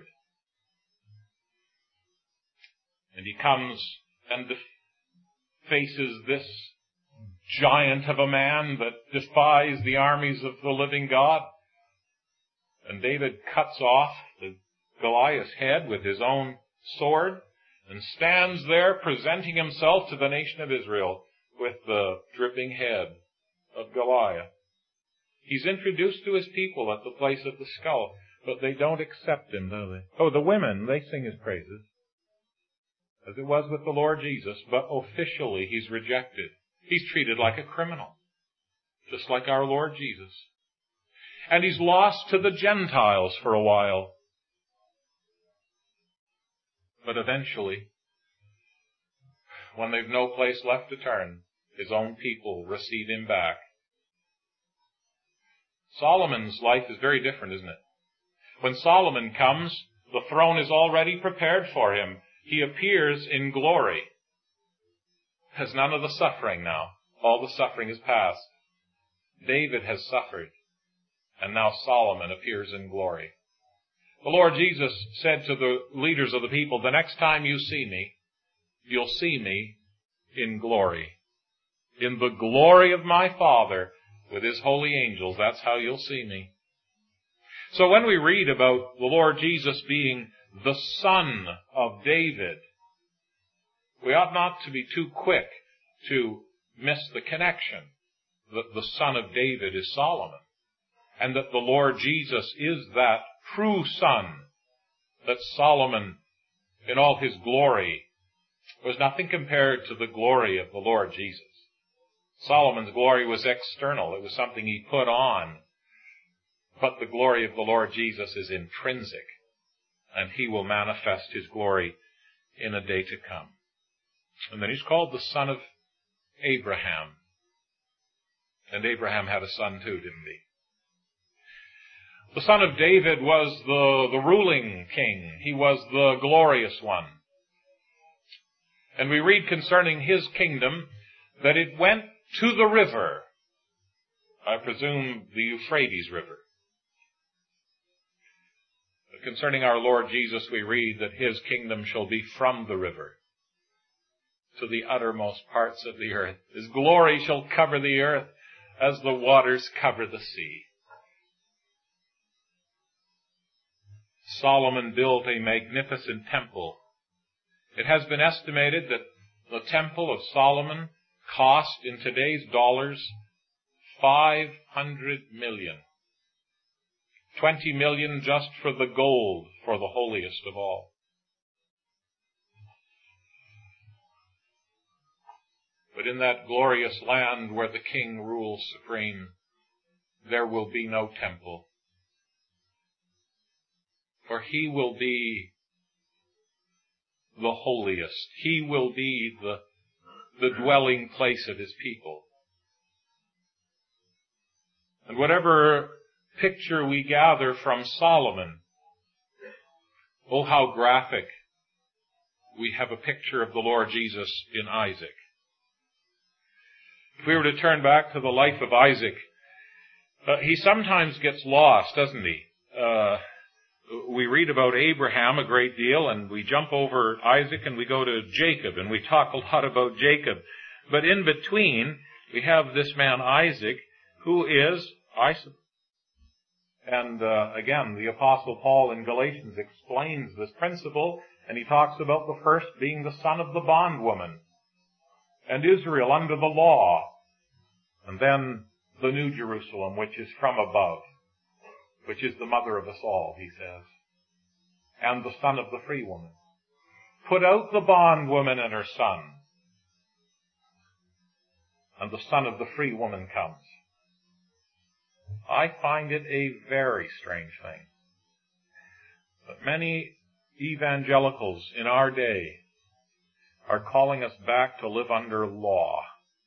And he comes and faces this giant of a man that defies the armies of the living God. And David cuts off Goliath's head with his own sword and stands there presenting himself to the nation of Israel with the dripping head of Goliath. He's introduced to his people at the place of the skull, but they don't accept him, do they? Oh, the women, they sing his praises, as it was with the Lord Jesus, but officially he's rejected. He's treated like a criminal, just like our Lord Jesus. And he's lost to the Gentiles for a while. But eventually, when they've no place left to turn, his own people receive him back. Solomon's life is very different, isn't it? When Solomon comes, the throne is already prepared for him. He appears in glory. Has none of the suffering now. All the suffering is past. David has suffered, and now Solomon appears in glory. The Lord Jesus said to the leaders of the people, the next time you see me, you'll see me in glory. In the glory of my Father with his holy angels, that's how you'll see me. So when we read about the Lord Jesus being the Son of David, we ought not to be too quick to miss the connection that the Son of David is Solomon, and that the Lord Jesus is that true Son, that Solomon, in all his glory, was nothing compared to the glory of the Lord Jesus. Solomon's glory was external. It was something he put on. But the glory of the Lord Jesus is intrinsic, and he will manifest his glory in a day to come. And then he's called the Son of Abraham. And Abraham had a son too, didn't he? The son of David was the ruling king. He was the glorious one. And we read concerning his kingdom that it went to the river. I presume the Euphrates River. But concerning our Lord Jesus, we read that his kingdom shall be from the river to the uttermost parts of the earth. His glory shall cover the earth as the waters cover the sea. Solomon built a magnificent temple. It has been estimated that the Temple of Solomon cost in today's dollars $500 million. 20 million just for the gold for the holiest of all. But in that glorious land where the King rules supreme, there will be no temple. For he will be the holiest. He will be the dwelling place of his people. And whatever picture we gather from Solomon, oh, how graphic. We have a picture of the Lord Jesus in Isaac. If we were to turn back to the life of Isaac, he sometimes gets lost, doesn't he? We read about Abraham a great deal, and we jump over Isaac and we go to Jacob, and we talk a lot about Jacob. But in between, we have this man Isaac, who is Isaac. And again, the Apostle Paul in Galatians explains this principle, and he talks about the first being the son of the bondwoman, and Israel under the law, and then the New Jerusalem, which is from above, which is the mother of us all, he says, and the son of the free woman. Put out the bondwoman and her son, and the son of the free woman comes. I find it a very strange thing that many evangelicals in our day are calling us back to live under law.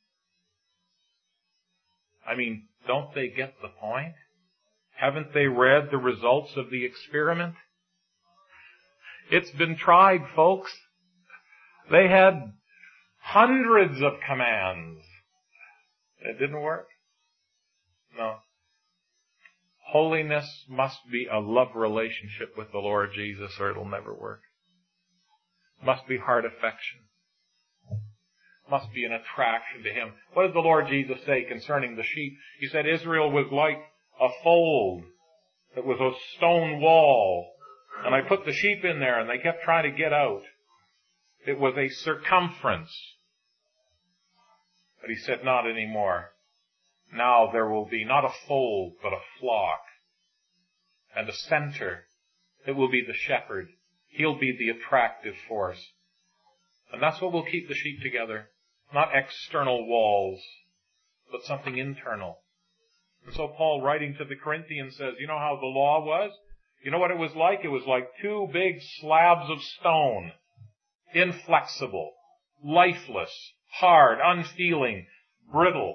I mean, don't they get the point? Haven't they read the results of the experiment? It's been tried, folks. They had hundreds of commands. It didn't work. No. Holiness must be a love relationship with the Lord Jesus, or it'll never work. Must be heart affection. must be an attraction to him. What did the Lord Jesus say concerning the sheep? He said Israel was like a fold. It was a stone wall. And I put the sheep in there and they kept trying to get out. It was a circumference. But he said, not anymore. Now there will be not a fold, but a flock. And a center. It will be the shepherd. He'll be the attractive force. And that's what will keep the sheep together. Not external walls, but something internal. And so Paul, writing to the Corinthians, says, you know how the law was? You know what it was like? It was like two big slabs of stone. Inflexible, lifeless, hard, unfeeling, brittle.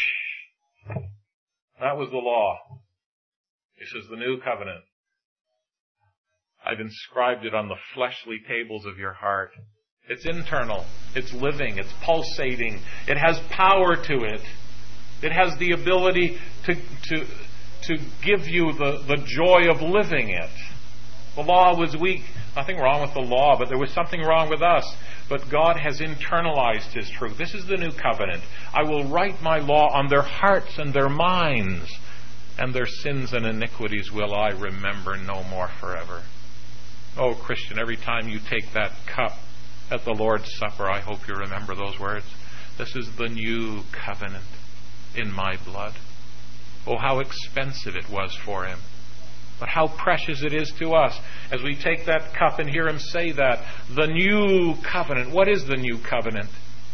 That was the law. He says, the new covenant. I've inscribed it on the fleshly tables of your heart. It's internal. It's living. It's pulsating. It has power to it. It has the ability to give you the joy of living it. The law was weak. Nothing wrong with the law, but there was something wrong with us. But God has internalized His truth. This is the new covenant. I will write my law on their hearts and their minds, and their sins and iniquities will I remember no more forever. Oh, Christian, every time you take that cup at the Lord's Supper, I hope you remember those words. This is the new covenant in my blood. Oh, how expensive it was for Him. But how precious it is to us as we take that cup and hear Him say that. The new covenant. What is the new covenant?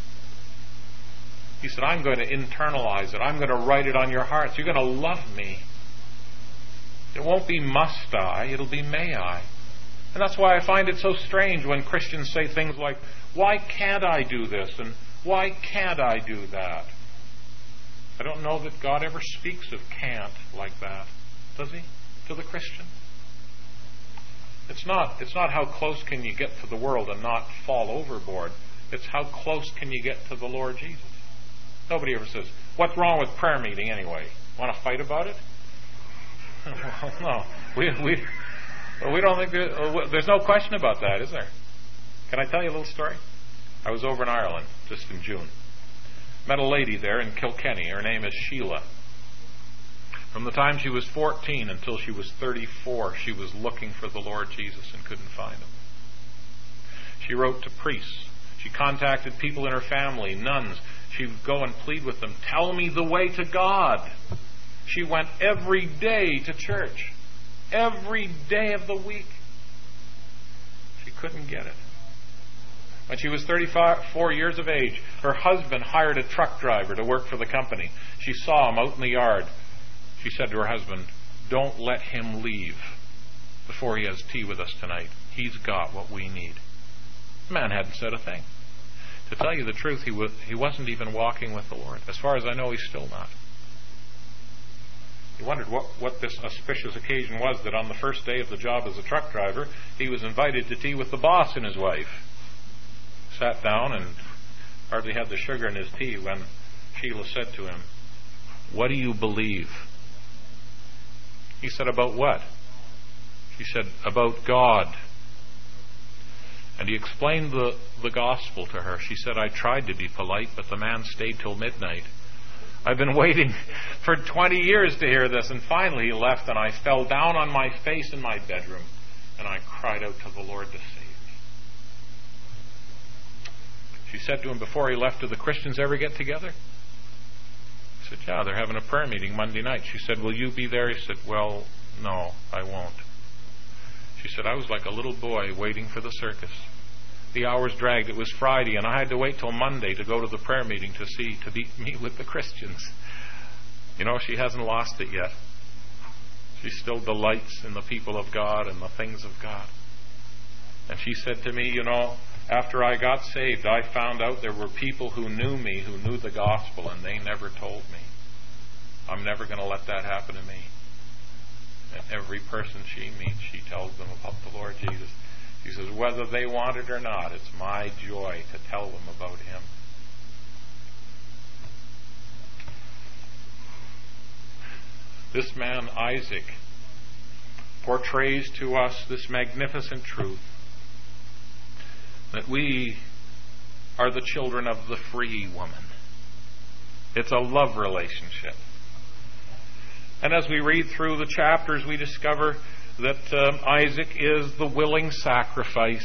He said, I'm going to internalize it. I'm going to write it on your hearts. You're going to love me. It won't be must I, it'll be may I. And that's why I find it so strange when Christians say things like, why can't I do this? And why can't I do that? I don't know that God ever speaks of can't like that. Does He? To the Christian? It's not how close can you get to the world and not fall overboard. It's how close can you get to the Lord Jesus. Nobody ever says, what's wrong with prayer meeting anyway? Want to fight about it? Well, no. We don't think there's no question about that, is there? Can I tell you a little story? I was over in Ireland just in June. Met a lady there in Kilkenny. Her name is Sheila. From the time she was 14 until she was 34, she was looking for the Lord Jesus and couldn't find Him. She wrote to priests. She contacted people in her family, nuns. She would go and plead with them, tell me the way to God. She went every day to church. Every day of the week. She couldn't get it. When she was 34 years of age, her husband hired a truck driver to work for the company. She saw him out in the yard. She said to her husband, don't let him leave before he has tea with us tonight. He's got what we need. The man hadn't said a thing. To tell you the truth, he wasn't even walking with the Lord. As far as I know, he's still not. He wondered what this auspicious occasion was that on the first day of the job as a truck driver, he was invited to tea with the boss and his wife. Sat down and hardly had the sugar in his tea when Sheila said to him, what do you believe? He said, about what? She said, about God. And he explained the gospel to her. She said, I tried to be polite, but the man stayed till midnight. I've been waiting for 20 years to hear this, and finally he left, and I fell down on my face in my bedroom, and I cried out to the Lord to save me. She said to him before he left, do the Christians ever get together? He said, yeah, they're having a prayer meeting Monday night. She said, will you be there? He said, well, no, I won't. She said, I was like a little boy waiting for the circus. The hours dragged. It was Friday, and I had to wait till Monday to go to the prayer meeting to meet with the Christians. You know, she hasn't lost it yet. She still delights in the people of God and the things of God. And she said to me, you know, after I got saved, I found out there were people who knew me, who knew the gospel, and they never told me. I'm never going to let that happen to me. And every person she meets, she tells them about the Lord Jesus. She says, whether they want it or not, it's my joy to tell them about Him. This man, Isaac, portrays to us this magnificent truth that we are the children of the free woman. It's a love relationship. And as we read through the chapters, we discover that Isaac is the willing sacrifice.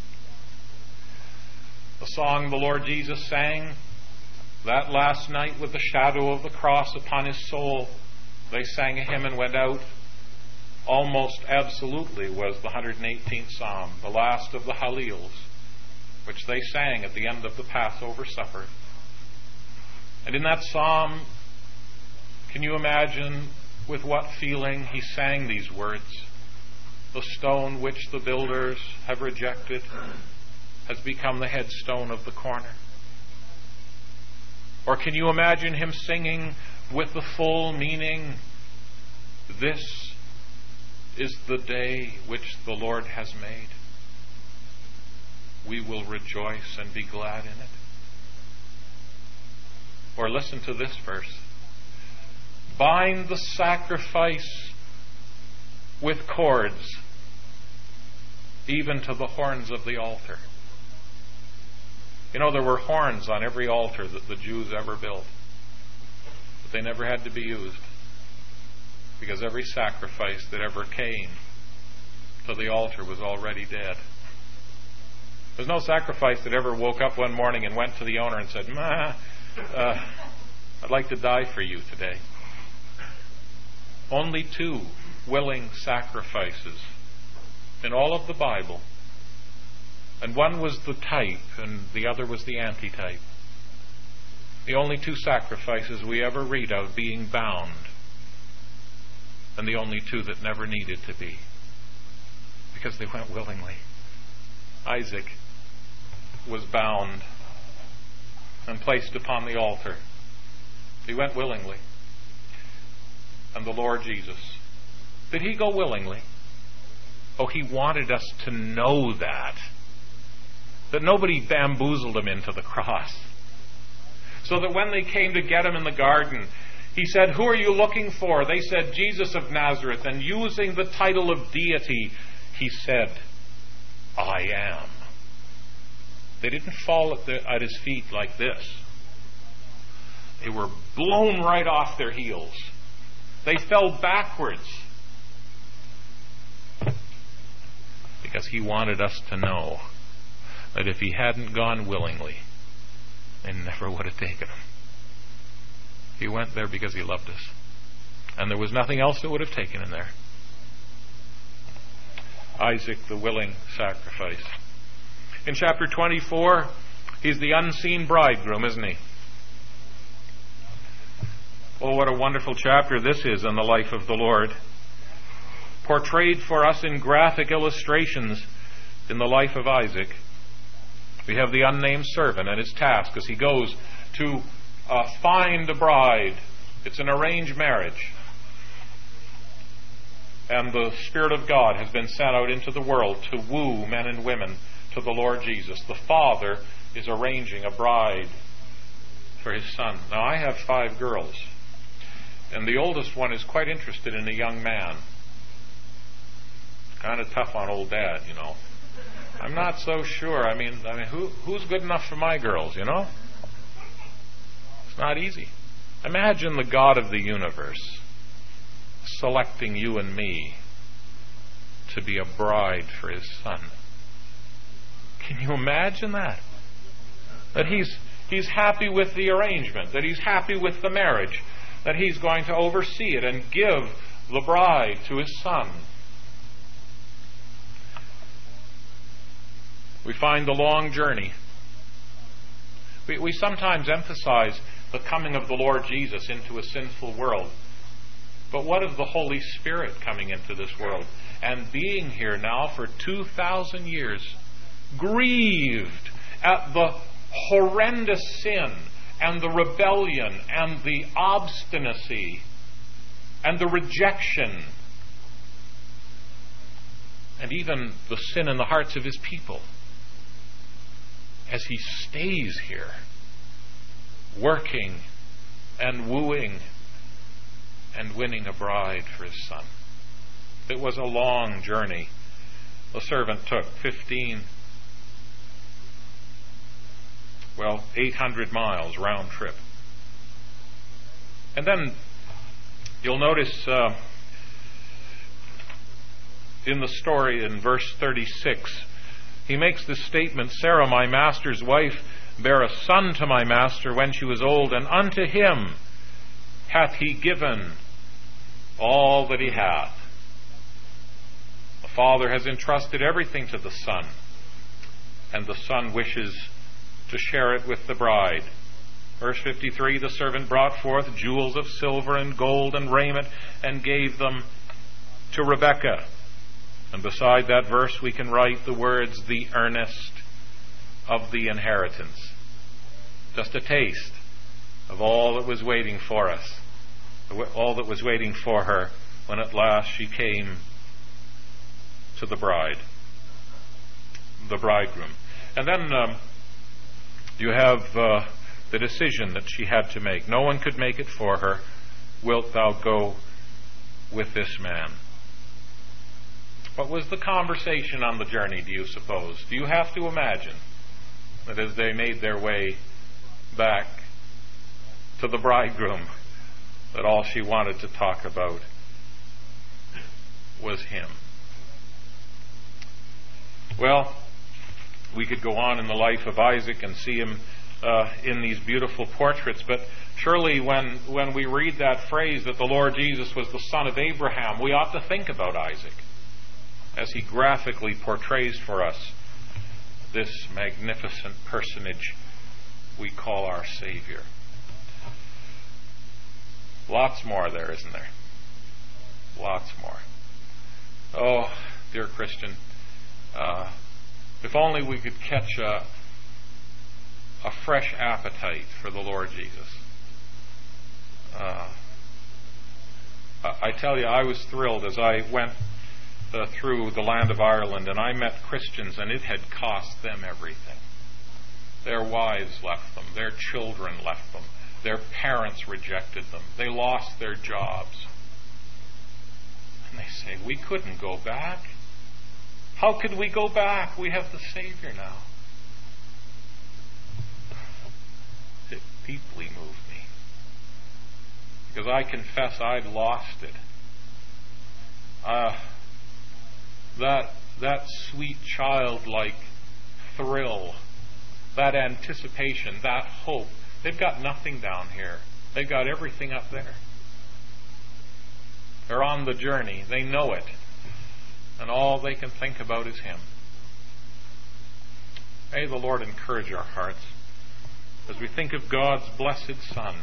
The song the Lord Jesus sang that last night with the shadow of the cross upon his soul, they sang a hymn and went out. Almost absolutely was the 118th Psalm, the last of the Hallels, which they sang at the end of the Passover supper. And in that psalm, can you imagine with what feeling he sang these words? The stone which the builders have rejected has become the headstone of the corner. Or can you imagine him singing with the full meaning, this is the day which the Lord has made. We will rejoice and be glad in it. Or listen to this verse. Bind the sacrifice with cords, even to the horns of the altar. You know, there were horns on every altar that the Jews ever built, but they never had to be used, because every sacrifice that ever came to the altar was already dead. There's no sacrifice that ever woke up one morning and went to the owner and said, I'd like to die for you today. Only 2 willing sacrifices in all of the Bible. And one was the type and the other was the antitype. The only 2 sacrifices we ever read of being bound, and the only 2 that never needed to be, because they went willingly. Isaac was bound and placed upon the altar. He went willingly. And the Lord Jesus, did he go willingly? Oh, he wanted us to know that nobody bamboozled him into the cross. So that when they came to get him in the garden, he said, who are you looking for? They said, Jesus of Nazareth. And using the title of deity, he said, I am. They didn't fall at his feet like this. They were blown right off their heels. They fell backwards. Because he wanted us to know that if he hadn't gone willingly, they never would have taken him. He went there because he loved us. And there was nothing else that would have taken him there. Isaac, the willing sacrifice. In chapter 24, he's the unseen bridegroom, isn't he? Oh, what a wonderful chapter this is in the life of the Lord. Portrayed for us in graphic illustrations in the life of Isaac. We have the unnamed servant and his task as he goes to find a bride. It's an arranged marriage. And the Spirit of God has been sent out into the world to woo men and women to the Lord Jesus. The Father is arranging a bride for his son. Now, I have 5 girls, and the oldest one is quite interested in a young man. Kind of tough on old dad, you know. I'm not so sure. I mean, who's good enough for my girls, you know? It's not easy. Imagine the God of the universe selecting you and me to be a bride for his son. Can you imagine that? That he's happy with the arrangement, that he's happy with the marriage, that he's going to oversee it and give the bride to his son. We find the long journey. We sometimes emphasize the coming of the Lord Jesus into a sinful world. But what of the Holy Spirit coming into this world and being here now for 2,000 years, grieved at the horrendous sin and the rebellion and the obstinacy and the rejection and even the sin in the hearts of his people, as he stays here, working and wooing and winning a bride for his son. It was a long journey. The servant took 15 800 miles round trip. And then you'll notice in the story in verse 36, he makes this statement, Sarah, my master's wife, bare a son to my master when she was old, and unto him hath he given all that he hath. The Father has entrusted everything to the Son, and the Son wishes to share it with the bride. Verse 53, the servant brought forth jewels of silver and gold and raiment, and gave them to Rebekah. And beside that verse we can write the words, the earnest of the inheritance. Just a taste of all that was waiting for us, all that was waiting for her when at last she came to the bride, the bridegroom. And then you have the decision that she had to make. No one could make it for her. Wilt thou go with this man? What was the conversation on the journey, do you suppose? Do you have to imagine that as they made their way back to the bridegroom, that all she wanted to talk about was him? Well, we could go on in the life of Isaac and see him in these beautiful portraits, but surely when we read that phrase that the Lord Jesus was the son of Abraham, we ought to think about Isaac as he graphically portrays for us this magnificent personage we call our Savior. Lots more there, isn't there? Lots more. Oh, dear Christian, if only we could catch a fresh appetite for the Lord Jesus. I tell you, I was thrilled as I went through the land of Ireland, and I met Christians, and it had cost them everything. Their wives left them, their children left them, their parents rejected them, they lost their jobs. And they say, we couldn't go back. How could we go back? We have the Savior now. It deeply moved me, because I confess I'd lost it. That sweet childlike thrill, that anticipation, that hope, they've got nothing down here. They've got everything up there. They're on the journey. They know it. And all they can think about is Him. May the Lord encourage our hearts as we think of God's blessed Son,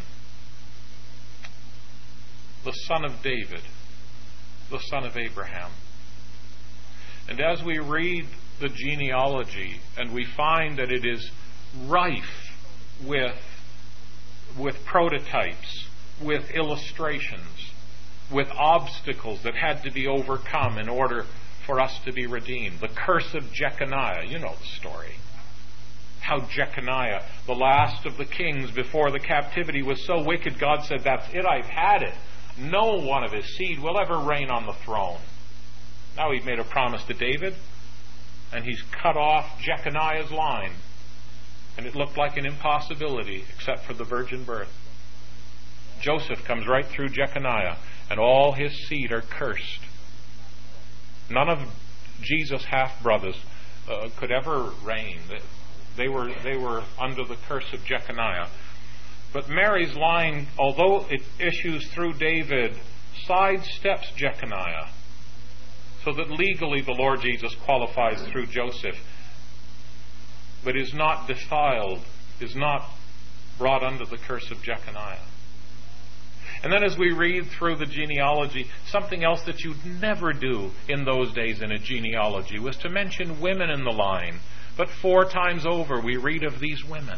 the Son of David, the Son of Abraham. And as we read the genealogy and we find that it is rife with prototypes, with illustrations, with obstacles that had to be overcome in order for us to be redeemed. The curse of Jeconiah, you know the story. How Jeconiah, the last of the kings before the captivity, was so wicked, God said, that's it, I've had it. No one of his seed will ever reign on the throne. Now he's made a promise to David, and he's cut off Jeconiah's line. And it looked like an impossibility, except for the virgin birth. Joseph comes right through Jeconiah, and all his seed are cursed. None of Jesus' half-brothers could ever reign. They were under the curse of Jeconiah. But Mary's line, although it issues through David, sidesteps Jeconiah, so that legally the Lord Jesus qualifies through Joseph, but is not defiled, is not brought under the curse of Jeconiah. And then as we read through the genealogy, something else that you'd never do in those days in a genealogy was to mention women in the line. But 4 times over we read of these women.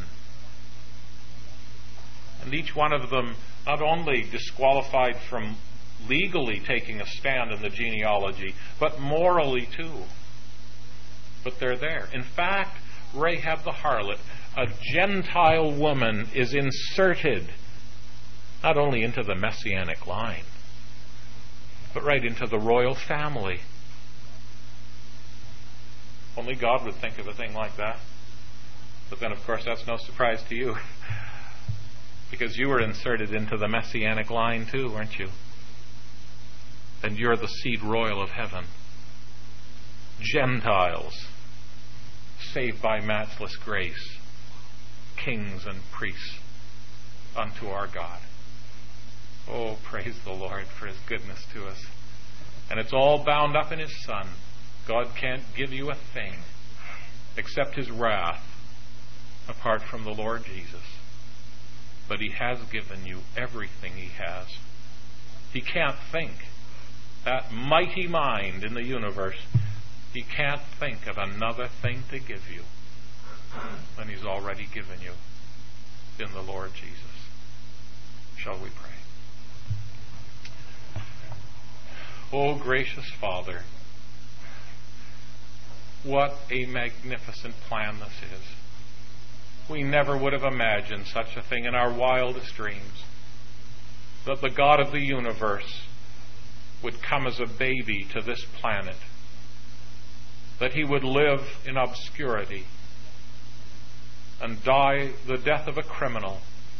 And each one of them not only disqualified from legally taking a stand in the genealogy, but morally too. But they're there. In fact, Rahab the harlot, a Gentile woman, is inserted not only into the messianic line, but right into the royal family. Only God would think of a thing like that. But then, of course, that's no surprise to you, because you were inserted into the Messianic line too, weren't you? And you're the seed royal of heaven. Gentiles, saved by matchless grace, kings and priests unto our God. Oh, praise the Lord for His goodness to us. And it's all bound up in His Son. God can't give you a thing except His wrath apart from the Lord Jesus. But He has given you everything He has. He can't think. That mighty mind in the universe, He can't think of another thing to give you than He's already given you in the Lord Jesus. Shall we pray? Oh, gracious Father, what a magnificent plan this is. We never would have imagined such a thing in our wildest dreams, that the God of the universe would come as a baby to this planet, that He would live in obscurity and die the death of a criminal,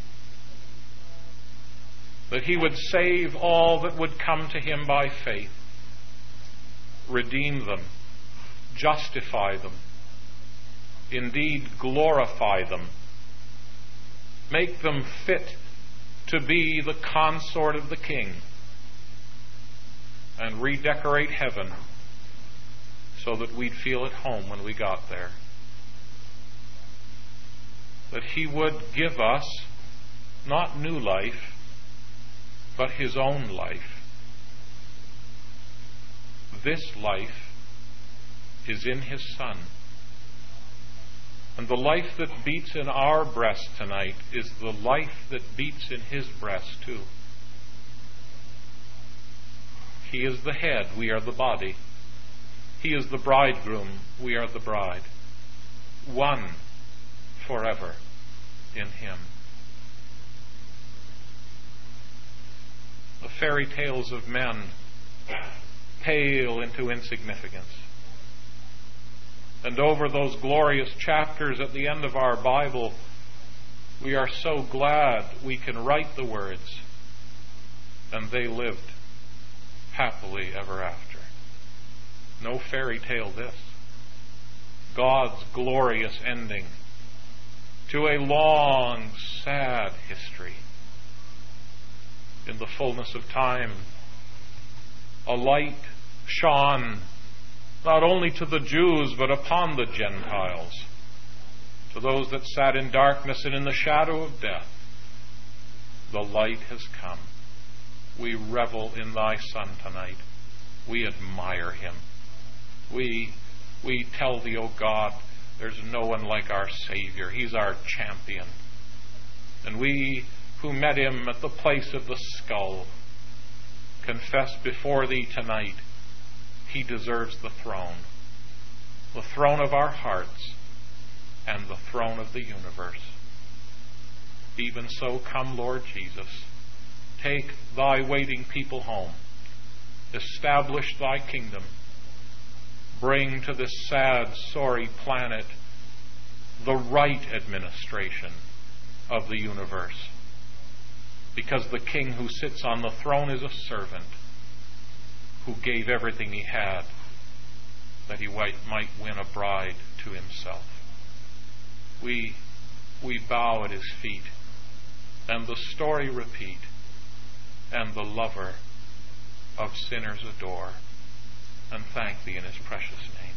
that He would save all that would come to Him by faith, redeem them, justify them, indeed glorify them, make them fit to be the consort of the King, and redecorate heaven so that we'd feel at home when we got there. That He would give us not new life, but His own life. This life is in His Son. And the life that beats in our breast tonight is the life that beats in His breast too. He is the head, we are the body. He is the bridegroom, we are the bride. One forever in Him. The fairy tales of men pale into insignificance. And over those glorious chapters at the end of our Bible, we are so glad we can write the words, and they lived happily ever after. No fairy tale this. God's glorious ending to a long, sad history. In the fullness of time, a light shone not only to the Jews, but upon the Gentiles, to those that sat in darkness and in the shadow of death. The light has come. We revel in Thy Son tonight. We admire Him. We tell Thee, O God, there's no one like our Savior. He's our champion. And we who met Him at the place of the skull confess before Thee tonight, He deserves the throne of our hearts, and the throne of the universe. Even so, come, Lord Jesus. Take Thy waiting people home. Establish Thy kingdom. Bring to this sad, sorry planet the right administration of the universe. Because the King who sits on the throne is a servant who gave everything he had that he might win a bride to himself. We bow at His feet, and the story repeat, and the lover of sinners adore, and thank Thee in His precious name.